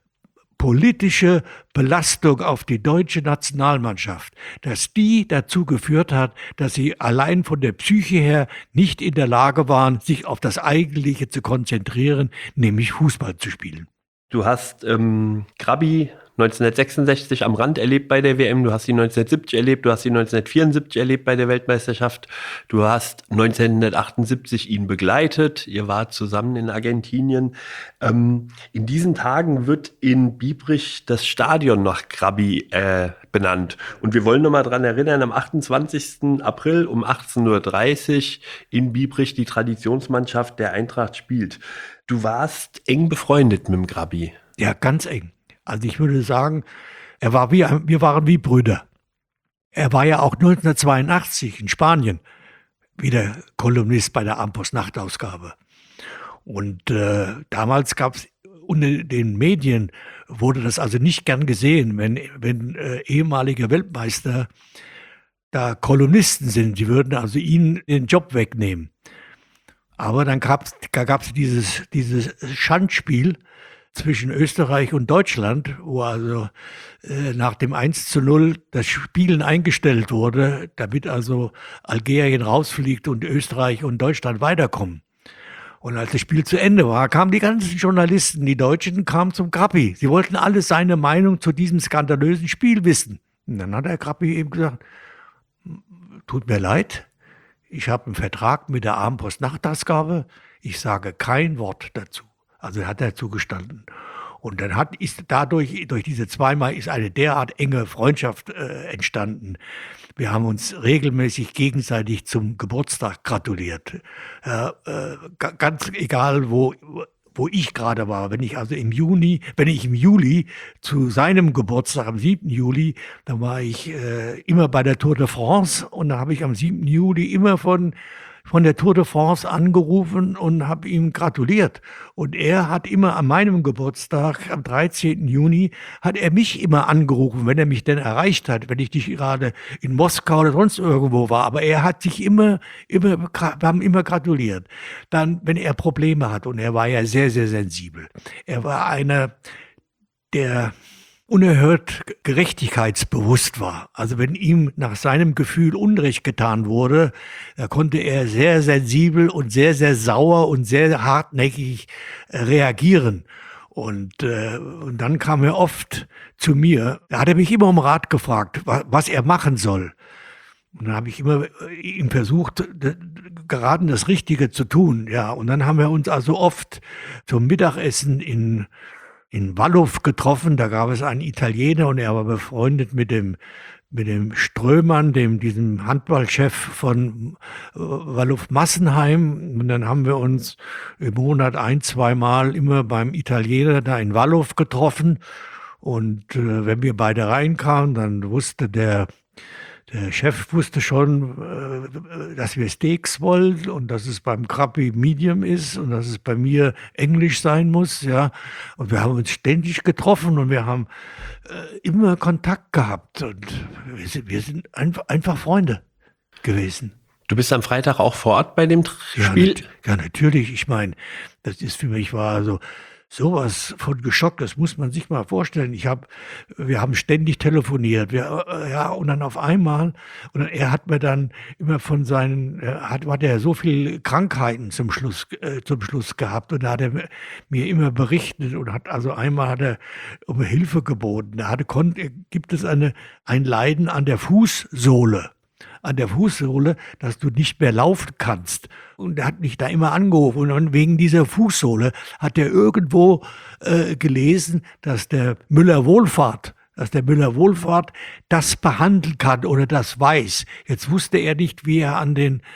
politische Belastung auf die deutsche Nationalmannschaft, dass die dazu geführt hat, dass sie allein von der Psyche her nicht in der Lage waren, sich auf das Eigentliche zu konzentrieren, nämlich Fußball zu spielen. Du hast ähm, Grabi neunzehnhundertsechsundsechzig am Rand erlebt bei der W M, du hast sie neunzehnhundertsiebzig erlebt, du hast sie neunzehnhundertvierundsiebzig erlebt bei der Weltmeisterschaft, du hast neunzehnhundertachtundsiebzig ihn begleitet, ihr wart zusammen in Argentinien. Ähm, in diesen Tagen wird in Biebrich das Stadion nach Grabby äh, benannt. Und wir wollen nochmal dran erinnern, am achtundzwanzigsten April um achtzehn Uhr dreißig in Biebrich die Traditionsmannschaft der Eintracht spielt. Du warst eng befreundet mit dem Grabby. Ja, ganz eng. Also ich würde sagen, er war wie, wir waren wie Brüder. Er war ja auch neunzehnhundertzweiundachtzig in Spanien wieder Kolumnist bei der Armbrust-Nachtausgabe. Und äh, damals gab es unter den Medien, wurde das also nicht gern gesehen, wenn, wenn äh, ehemalige Weltmeister da Kolumnisten sind. Die würden also ihnen den Job wegnehmen. Aber dann gab es dieses, dieses Schandspiel zwischen Österreich und Deutschland, wo also äh, nach dem eins zu null das Spielen eingestellt wurde, damit also Algerien rausfliegt und Österreich und Deutschland weiterkommen. Und als das Spiel zu Ende war, kamen die ganzen Journalisten, die Deutschen, kamen zum Grappi. Sie wollten alle seine Meinung zu diesem skandalösen Spiel wissen. Und dann hat der Grappi eben gesagt, tut mir leid, ich habe einen Vertrag mit der Armbrust-Nachtausgabe, ich sage kein Wort dazu. Also hat er zugestanden. Und dann hat, ist dadurch, durch diese zweimal, ist eine derart enge Freundschaft äh, entstanden. Wir haben uns regelmäßig gegenseitig zum Geburtstag gratuliert. Äh, äh, ganz egal, wo, wo ich gerade war. Wenn ich also im Juni, wenn ich im Juli zu seinem Geburtstag, am siebten Juli, dann war ich äh, immer bei der Tour de France. Und da habe ich am siebten Juli immer von von der Tour de France angerufen und habe ihm gratuliert. Und er hat immer an meinem Geburtstag, am dreizehnten Juni, hat er mich immer angerufen, wenn er mich denn erreicht hat, wenn ich nicht gerade in Moskau oder sonst irgendwo war. Aber er hat sich immer, immer, wir haben immer gratuliert. Dann, wenn er Probleme hat, und er war ja sehr, sehr sensibel. Er war einer, der unerhört gerechtigkeitsbewusst war. Also wenn ihm nach seinem Gefühl Unrecht getan wurde, da konnte er sehr sensibel und sehr, sehr sauer und sehr hartnäckig reagieren. Und, äh, und dann kam er oft zu mir. Da hat er mich immer um Rat gefragt, was, was er machen soll. Und dann habe ich immer ihm versucht, geraten das Richtige zu tun. Ja, und dann haben wir uns also oft zum Mittagessen in in Walluf getroffen. Da gab es einen Italiener und er war befreundet mit dem, mit dem Strömann, dem, diesem Handballchef von Walluf Massenheim. Und dann haben wir uns im Monat ein, zweimal immer beim Italiener da in Walluf getroffen. Und äh, wenn wir beide reinkamen, dann wusste der Der Chef wusste schon, dass wir Steaks wollen und dass es beim Grappi Medium ist und dass es bei mir Englisch sein muss, ja. Und wir haben uns ständig getroffen und wir haben äh, immer Kontakt gehabt und wir sind, wir sind einfach, einfach Freunde gewesen. Du bist am Freitag auch vor Ort bei dem Ja, Spiel? nat- ja, natürlich. Ich meine, das ist für mich war also sowas von geschockt. Das muss man sich mal vorstellen. Ich habe, wir haben ständig telefoniert. Wir, äh, ja, und dann auf einmal, und dann, er hat mir dann immer von seinen, er hat, hat er so viele Krankheiten zum Schluss, äh, zum Schluss gehabt. Und da hat er mir immer berichtet und hat, also einmal hat er um Hilfe geboten. Da hatte, konnte, gibt es eine, ein Leiden an der Fußsohle. an der Fußsohle, dass du nicht mehr laufen kannst. Und er hat mich da immer angerufen. Und wegen dieser Fußsohle hat er irgendwo äh, gelesen, dass der Müller-Wohlfahrt, dass der Müller-Wohlfahrt das behandeln kann oder das weiß. Jetzt wusste er nicht, wie er an den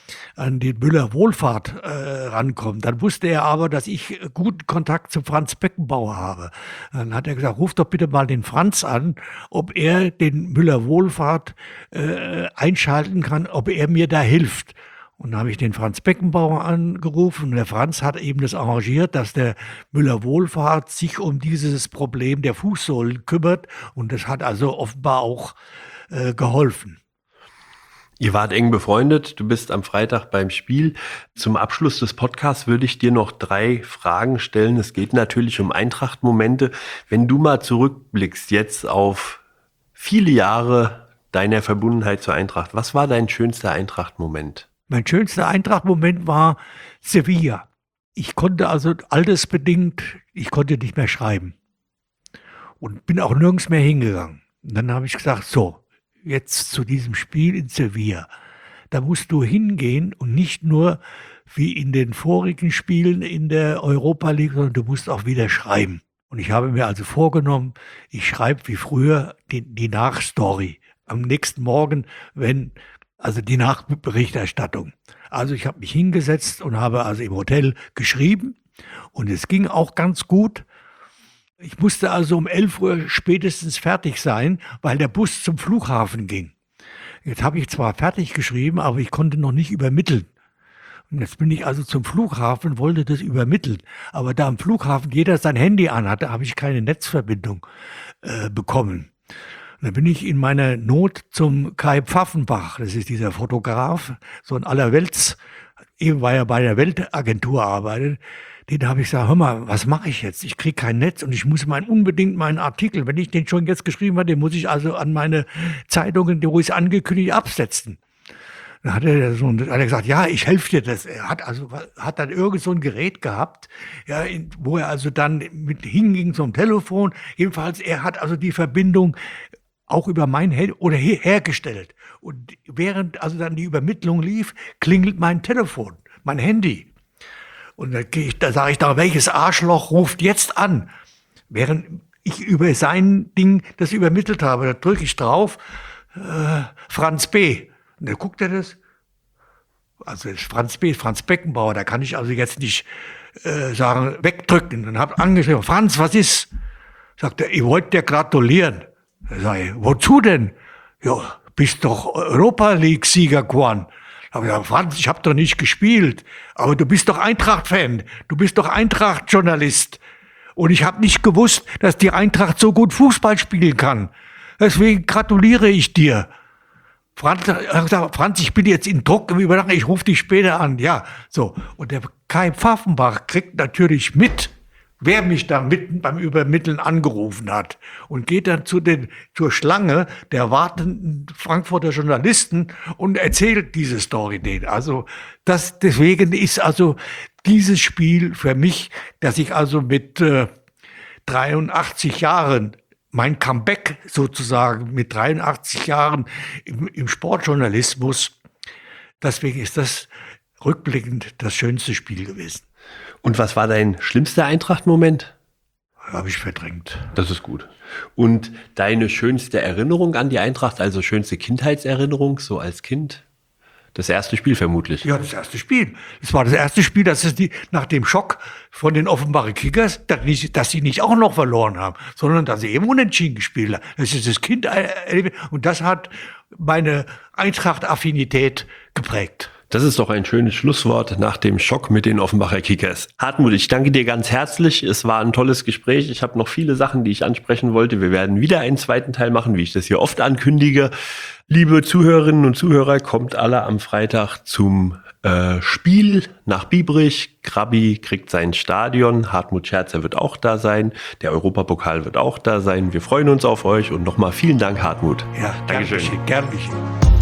an den Müller-Wohlfahrt äh, rankommt. Dann wusste er aber, dass ich guten Kontakt zu Franz Beckenbauer habe. Dann hat er gesagt, ruf doch bitte mal den Franz an, ob er den Müller-Wohlfahrt äh, einschalten kann, ob er mir da hilft. Und dann habe ich den Franz Beckenbauer angerufen und der Franz hat eben das arrangiert, dass der Müller-Wohlfahrt sich um dieses Problem der Fußsohlen kümmert und das hat also offenbar auch äh, geholfen. Ihr wart eng befreundet, du bist am Freitag beim Spiel. Zum Abschluss des Podcasts würde ich dir noch drei Fragen stellen. Es geht natürlich um Eintracht-Momente. Wenn du mal zurückblickst jetzt auf viele Jahre deiner Verbundenheit zur Eintracht, was war dein schönster Eintracht-Moment? Mein schönster Eintracht-Moment war Sevilla. Ich konnte also altersbedingt, ich konnte nicht mehr schreiben. und bin auch nirgends mehr hingegangen. Und dann habe ich gesagt, so, jetzt zu diesem Spiel in Sevilla. Da musst du hingehen und nicht nur wie in den vorigen Spielen in der Europa League, sondern du musst auch wieder schreiben. Und ich habe mir also vorgenommen, ich schreibe wie früher die, die Nachstory. Am nächsten Morgen, wenn, also die Nachberichterstattung. Also ich habe mich hingesetzt und habe also im Hotel geschrieben und es ging auch ganz gut. Ich musste also um elf Uhr spätestens fertig sein, weil der Bus zum Flughafen ging. Jetzt habe ich zwar fertig geschrieben, aber ich konnte noch nicht übermitteln. Und jetzt bin ich also zum Flughafen und wollte das übermitteln. Aber da am Flughafen jeder sein Handy anhatte, habe ich keine Netzverbindung äh, bekommen. Und dann bin ich in meiner Not zum Kai Pfaffenbach, das ist dieser Fotograf, so ein allerwelts, eben weil er bei der Weltagentur arbeitet. Den habe ich gesagt, hör mal, was mache ich jetzt? Ich kriege kein Netz und ich muss mein, unbedingt meinen Artikel, wenn ich den schon jetzt geschrieben habe, den muss ich also an meine Zeitungen, wo ich es angekündigt, absetzen. Dann hat er, so, hat er gesagt, ja, ich helfe dir das. Er hat also hat dann irgend so ein Gerät gehabt, ja, in, wo er also dann mit hinging zum Telefon. Jedenfalls, er hat also die Verbindung auch über mein Handy oder her, hergestellt. Und während also dann die Übermittlung lief, klingelt mein Telefon, mein Handy. Und da, da sage ich da, welches Arschloch ruft jetzt an? Während ich über sein Ding das übermittelt habe, da drücke ich drauf, äh, Franz B. Und dann guckt er das. Also das ist Franz B., Franz Beckenbauer, da kann ich also jetzt nicht äh, sagen, wegdrücken. Und dann habe ich angeschrieben, Franz, was ist? Sagt er, ich wollte dir gratulieren. Da sage ich, wozu denn? Ja, bist doch Europa League-Sieger geworden. Da habe ich gesagt, Franz, ich habe doch nicht gespielt. Aber du bist doch Eintracht-Fan. Du bist doch Eintracht-Journalist. Und ich habe nicht gewusst, dass die Eintracht so gut Fußball spielen kann. Deswegen gratuliere ich dir. Franz, Franz, ich bin jetzt in Druck im Übernachten, ich rufe dich später an. Ja, so. Und der Kai Pfaffenbach kriegt natürlich mit, wer mich da mitten beim Übermitteln angerufen hat. Und geht dann zu den, zur Schlange der wartenden Frankfurter Journalisten und erzählt diese Story denen. Also, das, deswegen ist also dieses Spiel für mich, dass ich also mit äh, dreiundachtzig Jahren mein Comeback sozusagen mit dreiundachtzig Jahren im, im Sportjournalismus. Deswegen ist das rückblickend das schönste Spiel gewesen. Und was war dein schlimmster Eintracht-Moment? Habe ich verdrängt. Das ist gut. Und deine schönste Erinnerung an die Eintracht, also schönste Kindheitserinnerung, so als Kind? Das erste Spiel vermutlich. Ja, das erste Spiel. Es war das erste Spiel, dass es die, nach dem Schock von den Offenbacher Kickers, dass, nicht, dass sie nicht auch noch verloren haben, sondern dass sie eben unentschieden gespielt haben. Das ist das Kind, und das hat meine Eintracht-Affinität geprägt. Das ist doch ein schönes Schlusswort nach dem Schock mit den Offenbacher Kickers. Hartmut, ich danke dir ganz herzlich. Es war ein tolles Gespräch. Ich habe noch viele Sachen, die ich ansprechen wollte. Wir werden wieder einen zweiten Teil machen, wie ich das hier oft ankündige. Liebe Zuhörerinnen und Zuhörer, kommt alle am Freitag zum äh, Spiel nach Biebrich. Krabi kriegt sein Stadion. Hartmut Scherzer wird auch da sein. Der Europapokal wird auch da sein. Wir freuen uns auf euch und nochmal vielen Dank, Hartmut. Ja, Dankeschön. Gern geschehen.